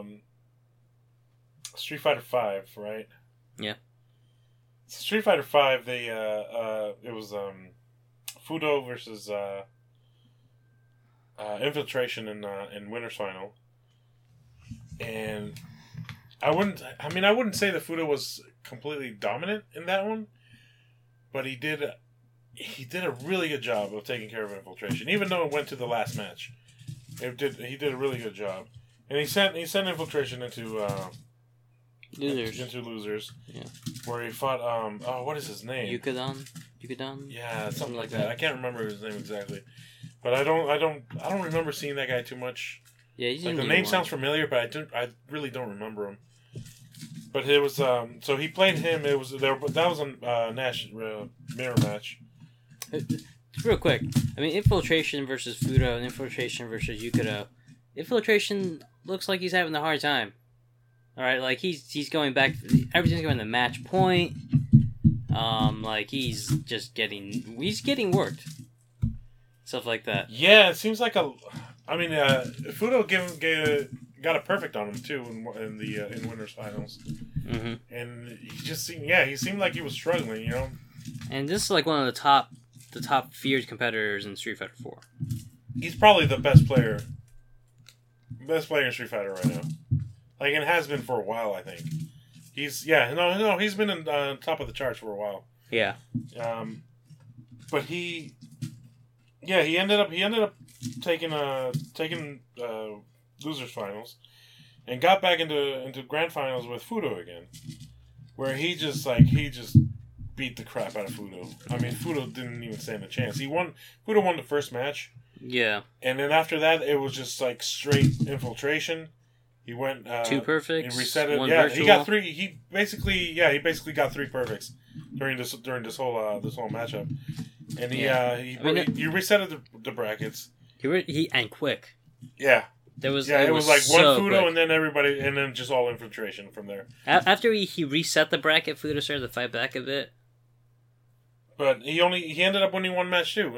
Street Fighter V, right? Yeah. Street Fighter V. They it was Fudo versus Infiltration in Winners Final, and I wouldn't say that Fudo was completely dominant in that one, but he did a really good job of taking care of Infiltration, even though it went to the last match. He did a really good job, and he sent Infiltration into losers. Yeah. Where he fought what is his name? Yukadon. Yeah, something like that. I can't remember his name exactly, but I don't remember seeing that guy too much. Yeah, he's like the name sounds familiar, but I really don't remember him. But it was so he played him. It was there. That was a Nash mirror match. Real quick, I mean, Infiltration versus Fudo and Infiltration versus Yukado. Infiltration looks like he's having a hard time. All right, like he's going back. Everything's going to match point. Like he's getting worked. Stuff like that. Yeah, it seems like Fudo got a perfect on him too in Winners Finals. Mm-hmm. And he seemed like he was struggling, you know. And this is like one of the top feared competitors in Street Fighter 4. He's probably the best player in Street Fighter right now. Like, it has been for a while, I think. He's been in top of the charts for a while. Yeah. But he ended up taking losers finals, and got back into grand finals with Fudo again, where he just beat the crap out of Fudo. I mean, Fudo didn't even stand a chance. Fudo won the first match. Yeah. And then after that, it was just like straight Infiltration. He went 2 perfects. He reset it. One Yeah, virtual. he got 3. He basically got 3 perfects during this whole matchup. And he resetted the brackets. He and quick. Yeah. It was like one Fudo quick. and then everybody, and then just all Infiltration from there. After he reset the bracket, Fudo started to fight back a bit. But he ended up winning one match too.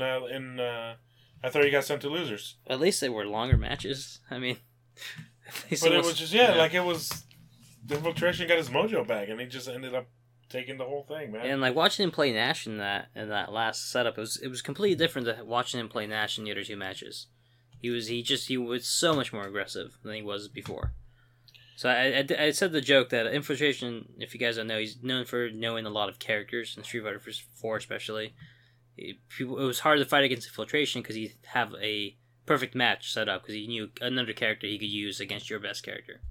I thought he got sent to losers. At least they were longer matches. I mean, but it was just like it was. The Infiltration got his mojo back, and he just ended up taking the whole thing, man. And like watching him play Nash in that last setup, it was completely different than watching him play Nash in the other 2 matches. He was so much more aggressive than he was before. So I said the joke that Infiltration, if you guys don't know, he's known for knowing a lot of characters in Street Fighter 4 especially. It was hard to fight against Infiltration because he'd have a perfect match set up because he knew another character he could use against your best character.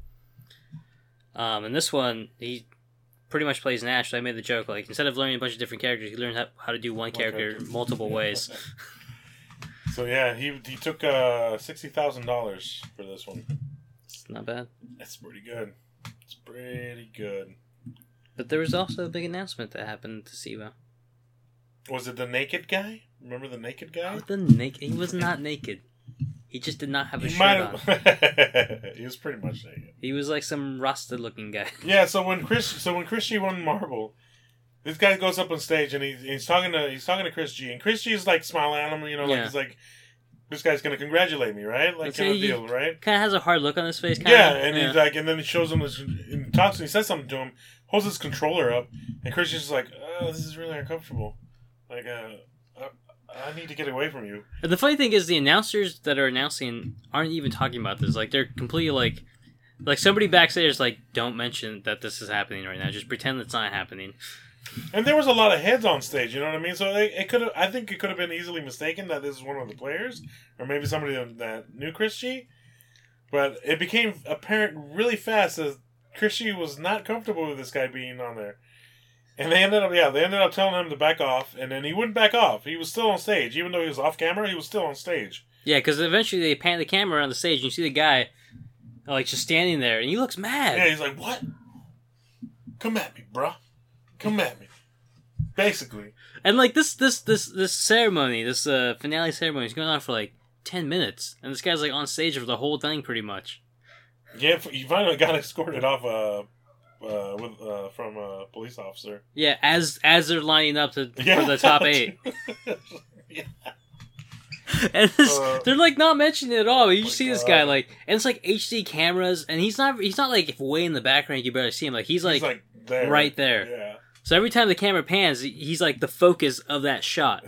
And this one, he pretty much plays Nash, so I made the joke, like, instead of learning a bunch of different characters, he learned how to do one character multiple ways. So yeah, he took $60,000 for this one. It's not bad. That's pretty good. It's pretty good. But there was also a big announcement that happened to SIVA. Was it the naked guy? Remember the naked guy? He was not naked. He just did not have a shirt on. He was pretty much naked. He was like some Rasta-looking guy. Yeah. So when Chris G won Marble, this guy goes up on stage and he's talking to Chris G, and Chris G is like smiling at him, like he's like, this guy's gonna congratulate me, right? Like kind of deal, right? Kind of has a hard look on his face. He's like, and then he shows him this, and talks, and he says something to him, holds his controller up, and Chris G's just like, oh, this is really uncomfortable. Like, I need to get away from you. And the funny thing is, the announcers that are announcing aren't even talking about this. Like, they're completely like somebody backstage is like, don't mention that this is happening right now. Just pretend it's not happening. And there was a lot of heads on stage, you know what I mean? So I think it could have been easily mistaken that this is one of the players, or maybe somebody that knew Chris G. But it became apparent really fast that Chris G was not comfortable with this guy being on there. And they ended up telling him to back off, and then he wouldn't back off. He was still on stage. Even though he was off camera, he was still on stage. Yeah, because eventually they pan the camera on the stage and you see the guy like just standing there and he looks mad. Yeah, he's like, "What? Come at me, bruh. Come at me." Basically. And like this ceremony, this finale ceremony is going on for like 10 minutes, and this guy's like on stage for the whole thing pretty much. Yeah, you finally got escorted off from a police officer. Yeah, as they're lining up for the top 8. Yeah. And they're like not mentioning it at all. But you just see this guy like, and it's like HD cameras, and he's not like way in the background. You better see him. Like he's like there. right there. Yeah. So every time the camera pans, he's like the focus of that shot.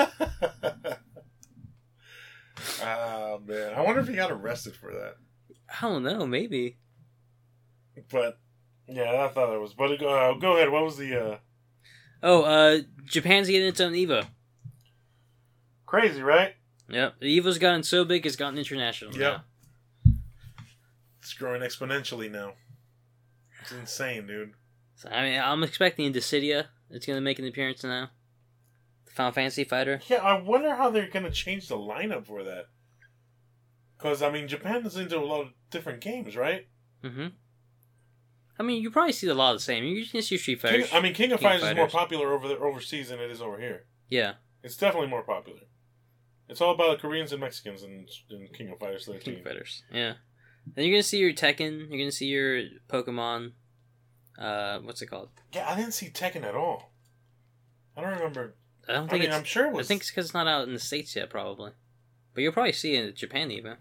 Oh man, I wonder if he got arrested for that. I don't know, maybe. But yeah, I thought it was. But go ahead. What was the? Japan's getting its own EVO. Crazy, right? Yep, the EVO's gotten so big it's gotten international. Yep. It's growing exponentially now. It's insane, dude. So, I mean, I'm expecting Dissidia. It's going to make an appearance now. The Final Fantasy fighter. Yeah, I wonder how they're going to change the lineup for that. Because, I mean, Japan is into a lot of different games, right? Mm-hmm. I mean, you probably see a lot of the same. You can see Street Fighter. King of Fighters is more popular overseas than it is over here. Yeah. It's definitely more popular. It's all about Koreans and Mexicans in King of Fighters 13. King of Fighters, yeah. Then you're going to see your Tekken. You're going to see your Pokemon. What's it called? Yeah, I didn't see Tekken at all. I don't remember. I'm sure it was. I think it's because it's not out in the States yet, probably. But you'll probably see it in Japan even.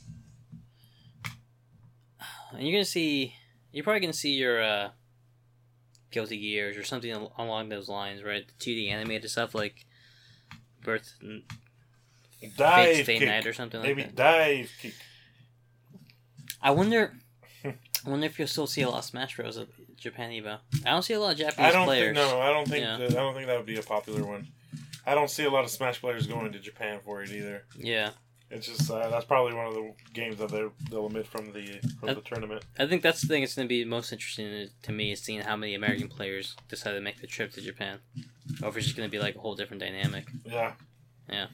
And you're probably gonna see your Guilty Gears or something along those lines, right? The 2D animated stuff like Birth and Dive Stay Kick. Night or something Maybe like that. Dive Kick. I wonder if you'll still see a lot of Smash Bros. At Japan Evo. I don't see a lot of Japanese players. I don't think that would be a popular one. I don't see a lot of Smash players going to Japan for it either. Yeah. It's just that's probably one of the games that they'll omit from the tournament. I think that's the thing that's going to be most interesting to me is seeing how many American players decide to make the trip to Japan, or if it's just going to be like a whole different dynamic. Yeah. Yeah.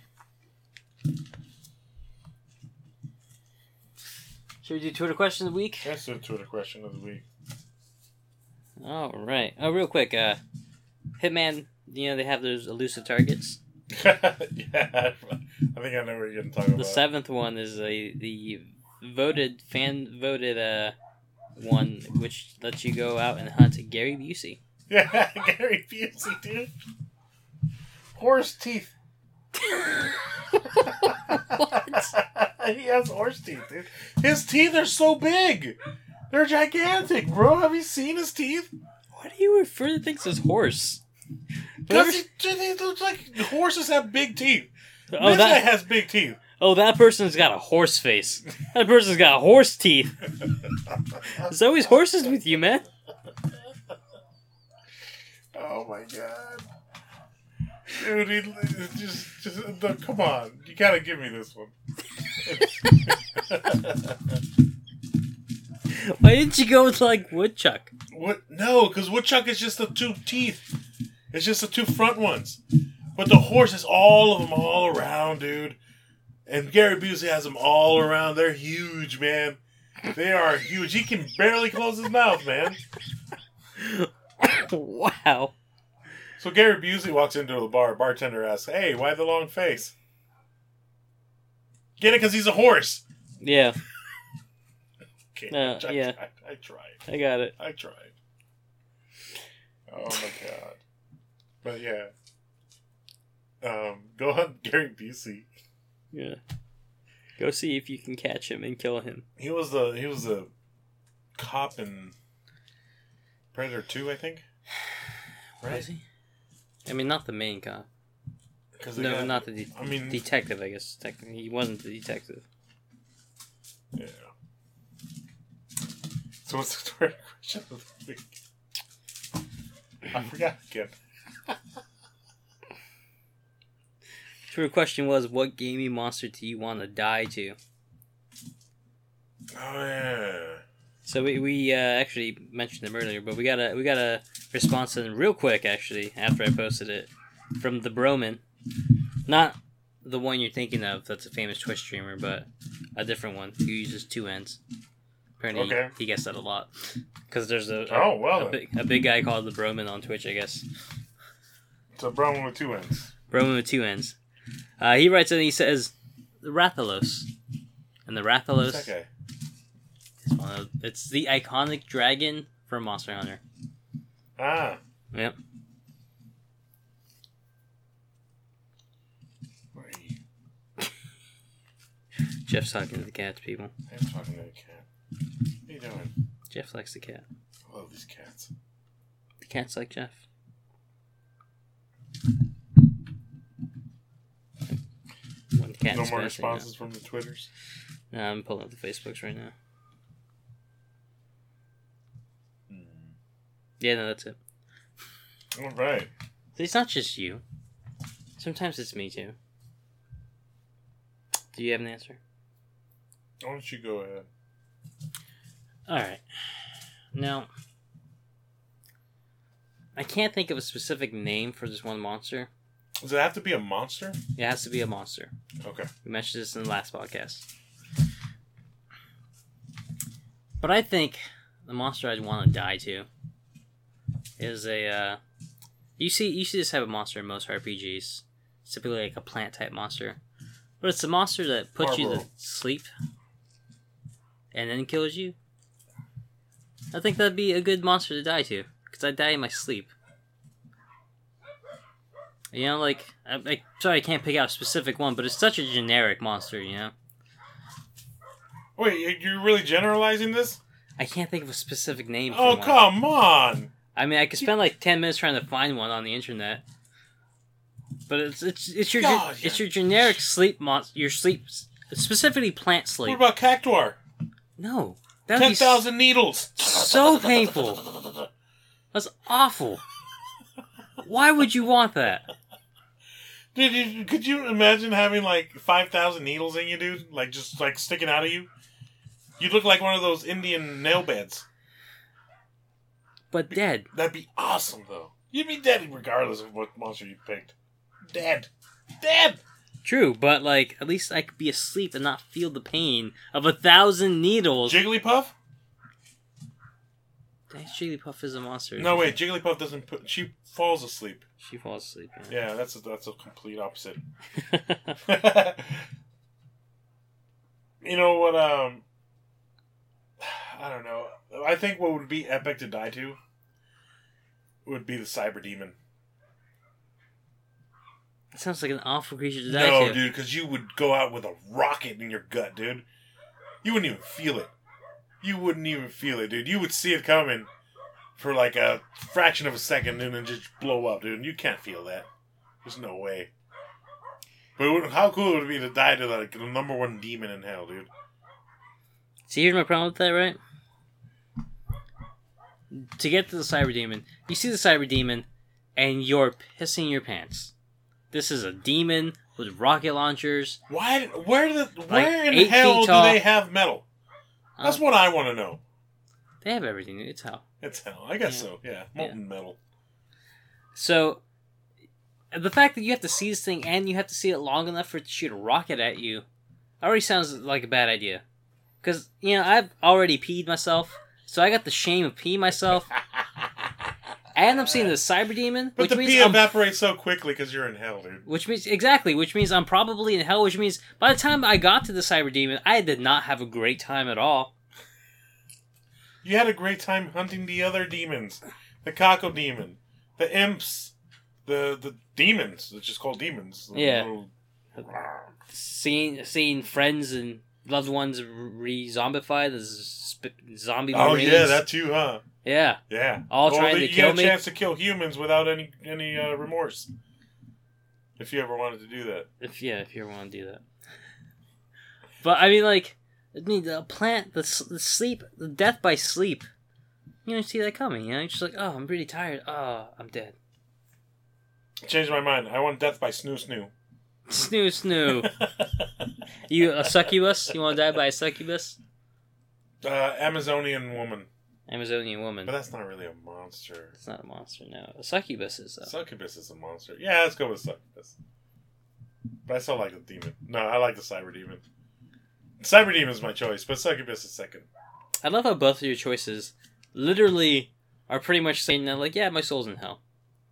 Should we do Twitter question of the week? Let's do Twitter question of the week. All right. Oh, real quick. Hitman. They have those elusive targets. Yeah, I think I know what you're going to talk about. The 7th one is the fan voted one, which lets you go out and hunt Gary Busey. Yeah, Gary Busey, dude. Horse teeth. What? He has horse teeth, dude. His teeth are so big. They're gigantic, bro. Have you seen his teeth? Why do you refer to things as horse? Because he looks like horses have big teeth. Oh, this guy has big teeth. Oh, that person's got a horse face. That person's got horse teeth. There's always horses with you, man. Oh my god. Dude, come on. You gotta give me this one. Why didn't you go with, like, Woodchuck? What? No, because Woodchuck is just the 2 teeth. It's just the 2 front ones. But the horse is all of them all around, dude. And Gary Busey has them all around. They're huge, man. They are huge. He can barely close his mouth, man. Wow. So Gary Busey walks into a bar. Bartender asks, "Hey, why the long face?" Get it? Because he's a horse. Yeah. Okay. Yeah. I tried. I got it. I tried. Oh my god. But yeah. Go hunt Gary Busey. Yeah. Go see if you can catch him and kill him. He was the cop in Predator 2, I think. Right? Was he? I mean, not the main cop. No, not the detective, I guess. He wasn't the detective. Yeah. So what's the third question of the week? I forgot again. True question was, what gaming monster do you want to die to? Oh yeah. So we actually mentioned them earlier, but we got a response to them real quick actually after I posted it from the Broman. Not the one you're thinking of. That's a famous Twitch streamer, but a different one who uses two ends. Apparently, Okay. he gets that a lot because there's a big guy called the Broman on Twitch, I guess. It's a Broman with two ends. Broman with two ends. He writes and he says, the Rathalos. And the Rathalos... Who's that guy? It's the iconic dragon from Monster Hunter. Ah. Yep. Where are you? Jeff's talking to the cats, people. I'm talking to the cat. What are you doing? Jeff likes the cat. I love these cats. The cats like Jeff. When the cat No is more passing, responses from the Twitters? No, I'm pulling up the Facebooks right now. Yeah, no, that's it. Alright. It's not just you. Sometimes it's me too. Do you have an answer? Why don't you go ahead? Alright. Now, I can't think of a specific name for this one monster. Does it have to be a monster? It has to be a monster. Okay. We mentioned this in the last podcast. But I think the monster I'd want to die to is a... You see this type of monster in most RPGs. It's typically like a plant-type monster. But it's a monster that puts you to sleep and then kills you. I think that'd be a good monster to die to. Because I die in my sleep. You know, like... sorry, I can't pick out a specific one, but it's such a generic monster, you know? Wait, you're really generalizing this? I can't think of a specific name for Oh, one. come on! I mean, I could spend like 10 minutes trying to find one on the internet. But it's your God, it's your generic sleep monster. Your sleep, specifically plant What sleep. about Cactuar? No, that would be 10,000 needles! so painful. That's awful. Why would you want that? Dude, could you imagine having like 5,000 needles in you, dude? Like just like sticking out of you? You'd look like one of those Indian nail beds. But dead. That'd be awesome, though. You'd be dead regardless of what monster you picked. Dead. Dead! True, but like at least I could be asleep and not feel the pain of 1,000 needles. Jigglypuff? Jigglypuff is a monster. No, wait. Jigglypuff doesn't put... She falls asleep. She falls asleep. Yeah, that's a complete opposite. Yeah. You know what, I don't know. I think what would be epic to die to would be the Cyber Demon. That sounds like an awful creature to die No, to. dude, because you would go out with a rocket in your gut, dude. You wouldn't even feel it. You wouldn't even feel it, dude. You would see it coming for like a fraction of a second and then just blow up, dude. You can't feel that. There's no way. But how cool would it be to die to like the number one demon in hell, dude? See, here's my problem with that, right? To get to the Cyber Demon, you see the Cyber Demon, and you're pissing your pants. This is a demon with rocket launchers. Where Like in 8 hell feet do tall. they have metal? That's what I want to know. They have everything. It's hell. It's hell. I guess so, yeah. Molten metal. So, the fact that you have to see this thing and you have to see it long enough for it to shoot a rocket at you already sounds like a bad idea. Because, you know, I've already peed myself, so I got the shame of peeing myself. And I'm seeing the Cyber Demon, But which the means pee evaporates so quickly because you're in hell, dude. Which means I'm probably in hell, which means by the time I got to the Cyber Demon, I did not have a great time at all. You had a great time hunting the other demons. The Kako Demon. The imps. The demons. It's just called demons. Yeah. Seeing friends and loved ones re-zombified as zombie marines. Oh, yeah, that too, huh? Yeah. Yeah. All trying to kill me. You get a chance to kill humans without any remorse. If you ever wanted to do that. If you ever want to do that. But, I mean, like, the plant, the sleep, the death by sleep. You don't see that coming, you know? You're just like, oh, I'm pretty tired. Oh, I'm dead. Changed my mind. I want death by snoo. Snoo. You a succubus? You want to die by a succubus? Amazonian woman. Amazonian woman. But that's not really a monster. It's not a monster, no. A succubus is, though. Succubus is a monster. Yeah, let's go with succubus. 'Cause succubus is a monster. Succubus is a monster. It's not a monster, no. A succubus is, though. Succubus is a monster. Yeah, let's go with succubus. But I still like the demon. No, I like the cyber demon. Cyber demon is my choice, but succubus is second. I love how both of your choices literally are pretty much saying that, like, yeah, my soul's in hell.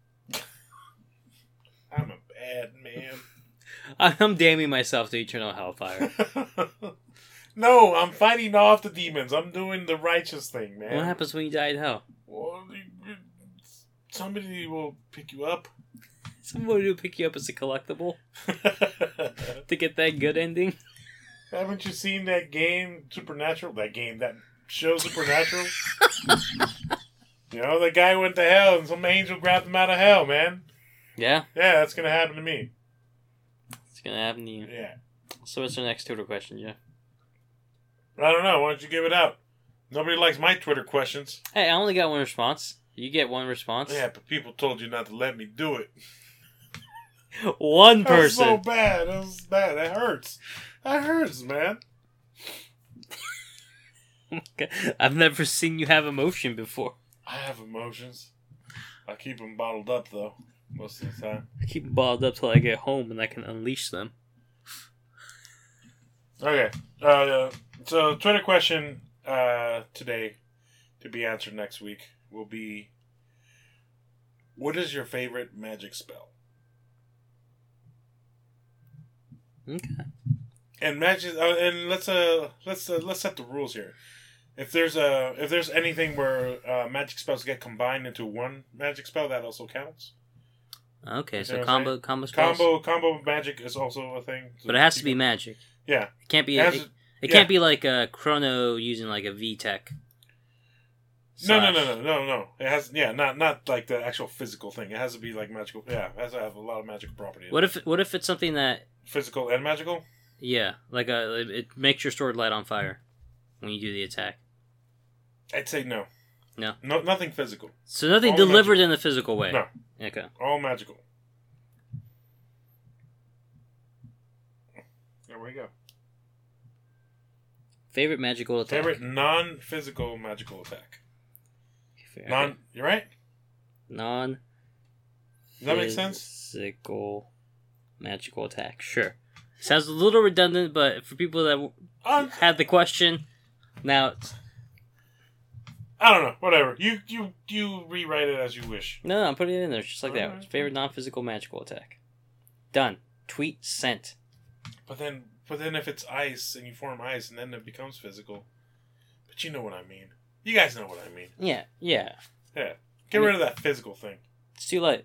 I'm a bad man. I'm damning myself to eternal hellfire. No, I'm fighting off the demons. I'm doing the righteous thing, man. What happens when you die in hell? Well, somebody will pick you up. Somebody will pick you up as a collectible to get that good ending. Haven't you seen that game, Supernatural? That show, Supernatural? You know, the guy went to hell and some angel grabbed him out of hell, man. Yeah? Yeah, that's going to happen to me. It's gonna happen to you. Yeah. So what's the next Twitter question, Jeff? I don't know. Why don't you give it out? Nobody likes my Twitter questions. Hey, I only got one response. You get one response? Yeah, but people told you not to let me do it. One That was person. so bad. That was bad. That hurts. That hurts, man. I've never seen you have emotion before. I have emotions. I keep them bottled up, though, most of the time. I keep them balled up till I get home and I can unleash them. Okay. So, Twitter question today, to be answered next week, will be, what is your favorite magic spell? Okay. And magic, and let's set the rules here. If there's anything where magic spells get combined into one magic spell, that also counts. Okay, You know so what I'm combo spells. Combo magic is also a thing. But it has to be magic. Yeah. It can't be. It It can't be like a Chrono using like a VTech. No. It has not like the actual physical thing. It has to be like magical. Yeah, it has to have a lot of magical properties. What if it's something that Physical and magical? like it makes your sword light on fire when you do the attack? I'd say no. No, nothing physical. so nothing All delivered magical. in a physical way. No. Okay. All magical. There we go. Favorite magical attack. Favorite non-physical magical attack. Okay. You're right? Non. Does that make sense? Physical magical attack. Sure. Sounds a little redundant, but for people that had the question, now it's... I don't know. Whatever. You rewrite it as you wish. No, I'm putting it in there just like that. Alright. Favorite non-physical magical attack. Done. Tweet sent. But then if it's ice and you form ice and then it becomes physical. But you know what I mean. You guys know what I mean. Yeah. Yeah. Get rid of that physical thing. It's too late.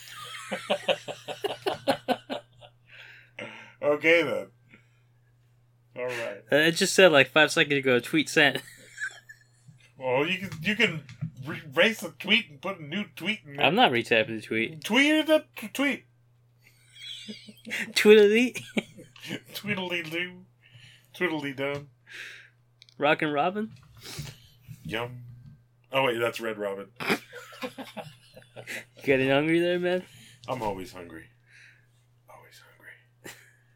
Okay then. Alright. It just said like 5 seconds ago, tweet sent. Well, you can erase the tweet and put a new tweet in there. I'm not retapping the tweet. Tweet it up. Tweet. Tweedledee. Tweedledee-doo. Tweedledee-dum. Rockin' Robin. Yum. Oh wait, that's Red Robin. Getting hungry there, man? I'm always hungry. Always hungry.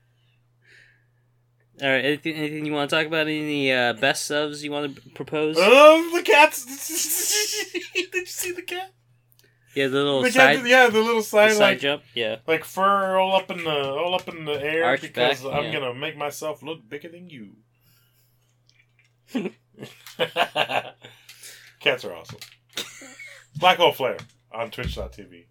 Alright, anything you want to talk about? Any best subs you want to propose? Oh, the cats! Did you see the cat? Yeah, the little The side, cat, yeah, the little side, the side like jump. Yeah. like fur all up in the air Arch because back, I'm yeah. gonna make myself look bigger than you. Cats are awesome. Black Hole Flare on Twitch.tv.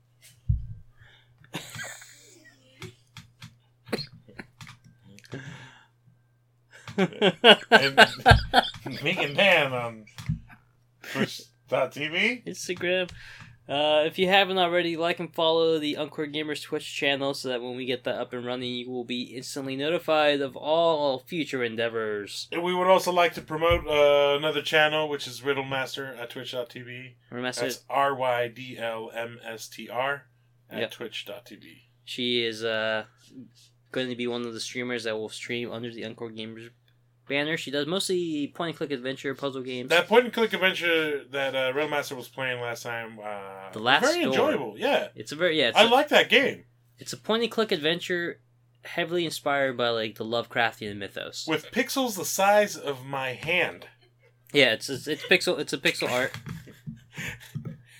And Meek and Dan on Twitch.tv. Instagram. If you haven't already, like and follow the Uncore Gamers Twitch channel so that when we get that up and running, you will be instantly notified of all future endeavors. And we would also like to promote another channel, which is Riddlemaster at Twitch.tv. That's RYDLMSTR at Twitch.tv. She is going to be one of the streamers that will stream under the Uncore Gamers banner. She does mostly point-and-click adventure puzzle games. That point-and-click adventure that Riddlemaster was playing last time, The Last very Door. enjoyable. Yeah, It's a very I like that game It's a point-and-click adventure, heavily inspired by like the Lovecraftian mythos. with pixels the size of my hand. Yeah, it's a pixel art.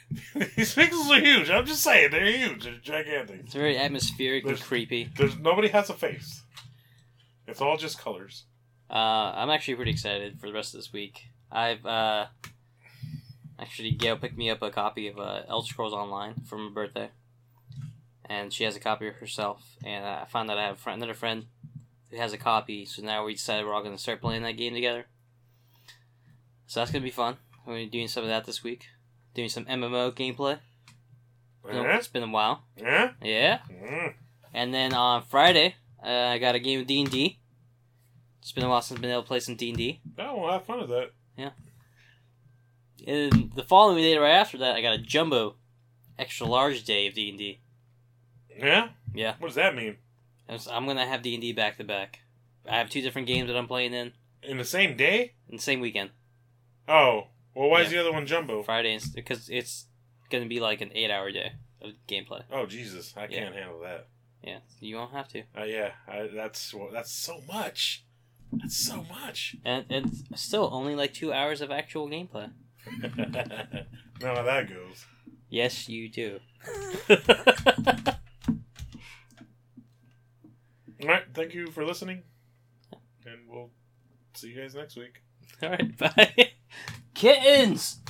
These pixels are huge. I'm just saying, they're huge. They're gigantic. It's very atmospheric and creepy. Nobody has a face. It's all just colors. I'm actually pretty excited for the rest of this week. I've actually Gail picked me up a copy of Elder Scrolls Online for my birthday, and she has a copy of herself. And I found out I have another friend who has a copy. So now we decided we're all going to start playing that game together. So that's going to be fun. We're going to be doing some of that this week. Doing some MMO gameplay. It's been a while. Yeah? Yeah. Mm. And then on Friday, I got a game of D&D. It's been a while since I've been able to play some D&D. Oh, we'll have fun with that. Yeah. And the following day, right after that, I got a jumbo, extra large day of D&D. Yeah? Yeah. What does that mean? I'm going to have D&D back to back. I have 2 different games that I'm playing in the same day? the same weekend. Oh. Well, why is the other one jumbo? Friday, because it's going to be like an 8-hour day of gameplay. Oh, Jesus. I can't handle that. Yeah, you won't have to. That's so much. That's so much. And it's still only like 2 hours of actual gameplay. Know how that goes. Yes, you do. Alright, thank you for listening. And we'll see you guys next week. Alright, bye. Kittens!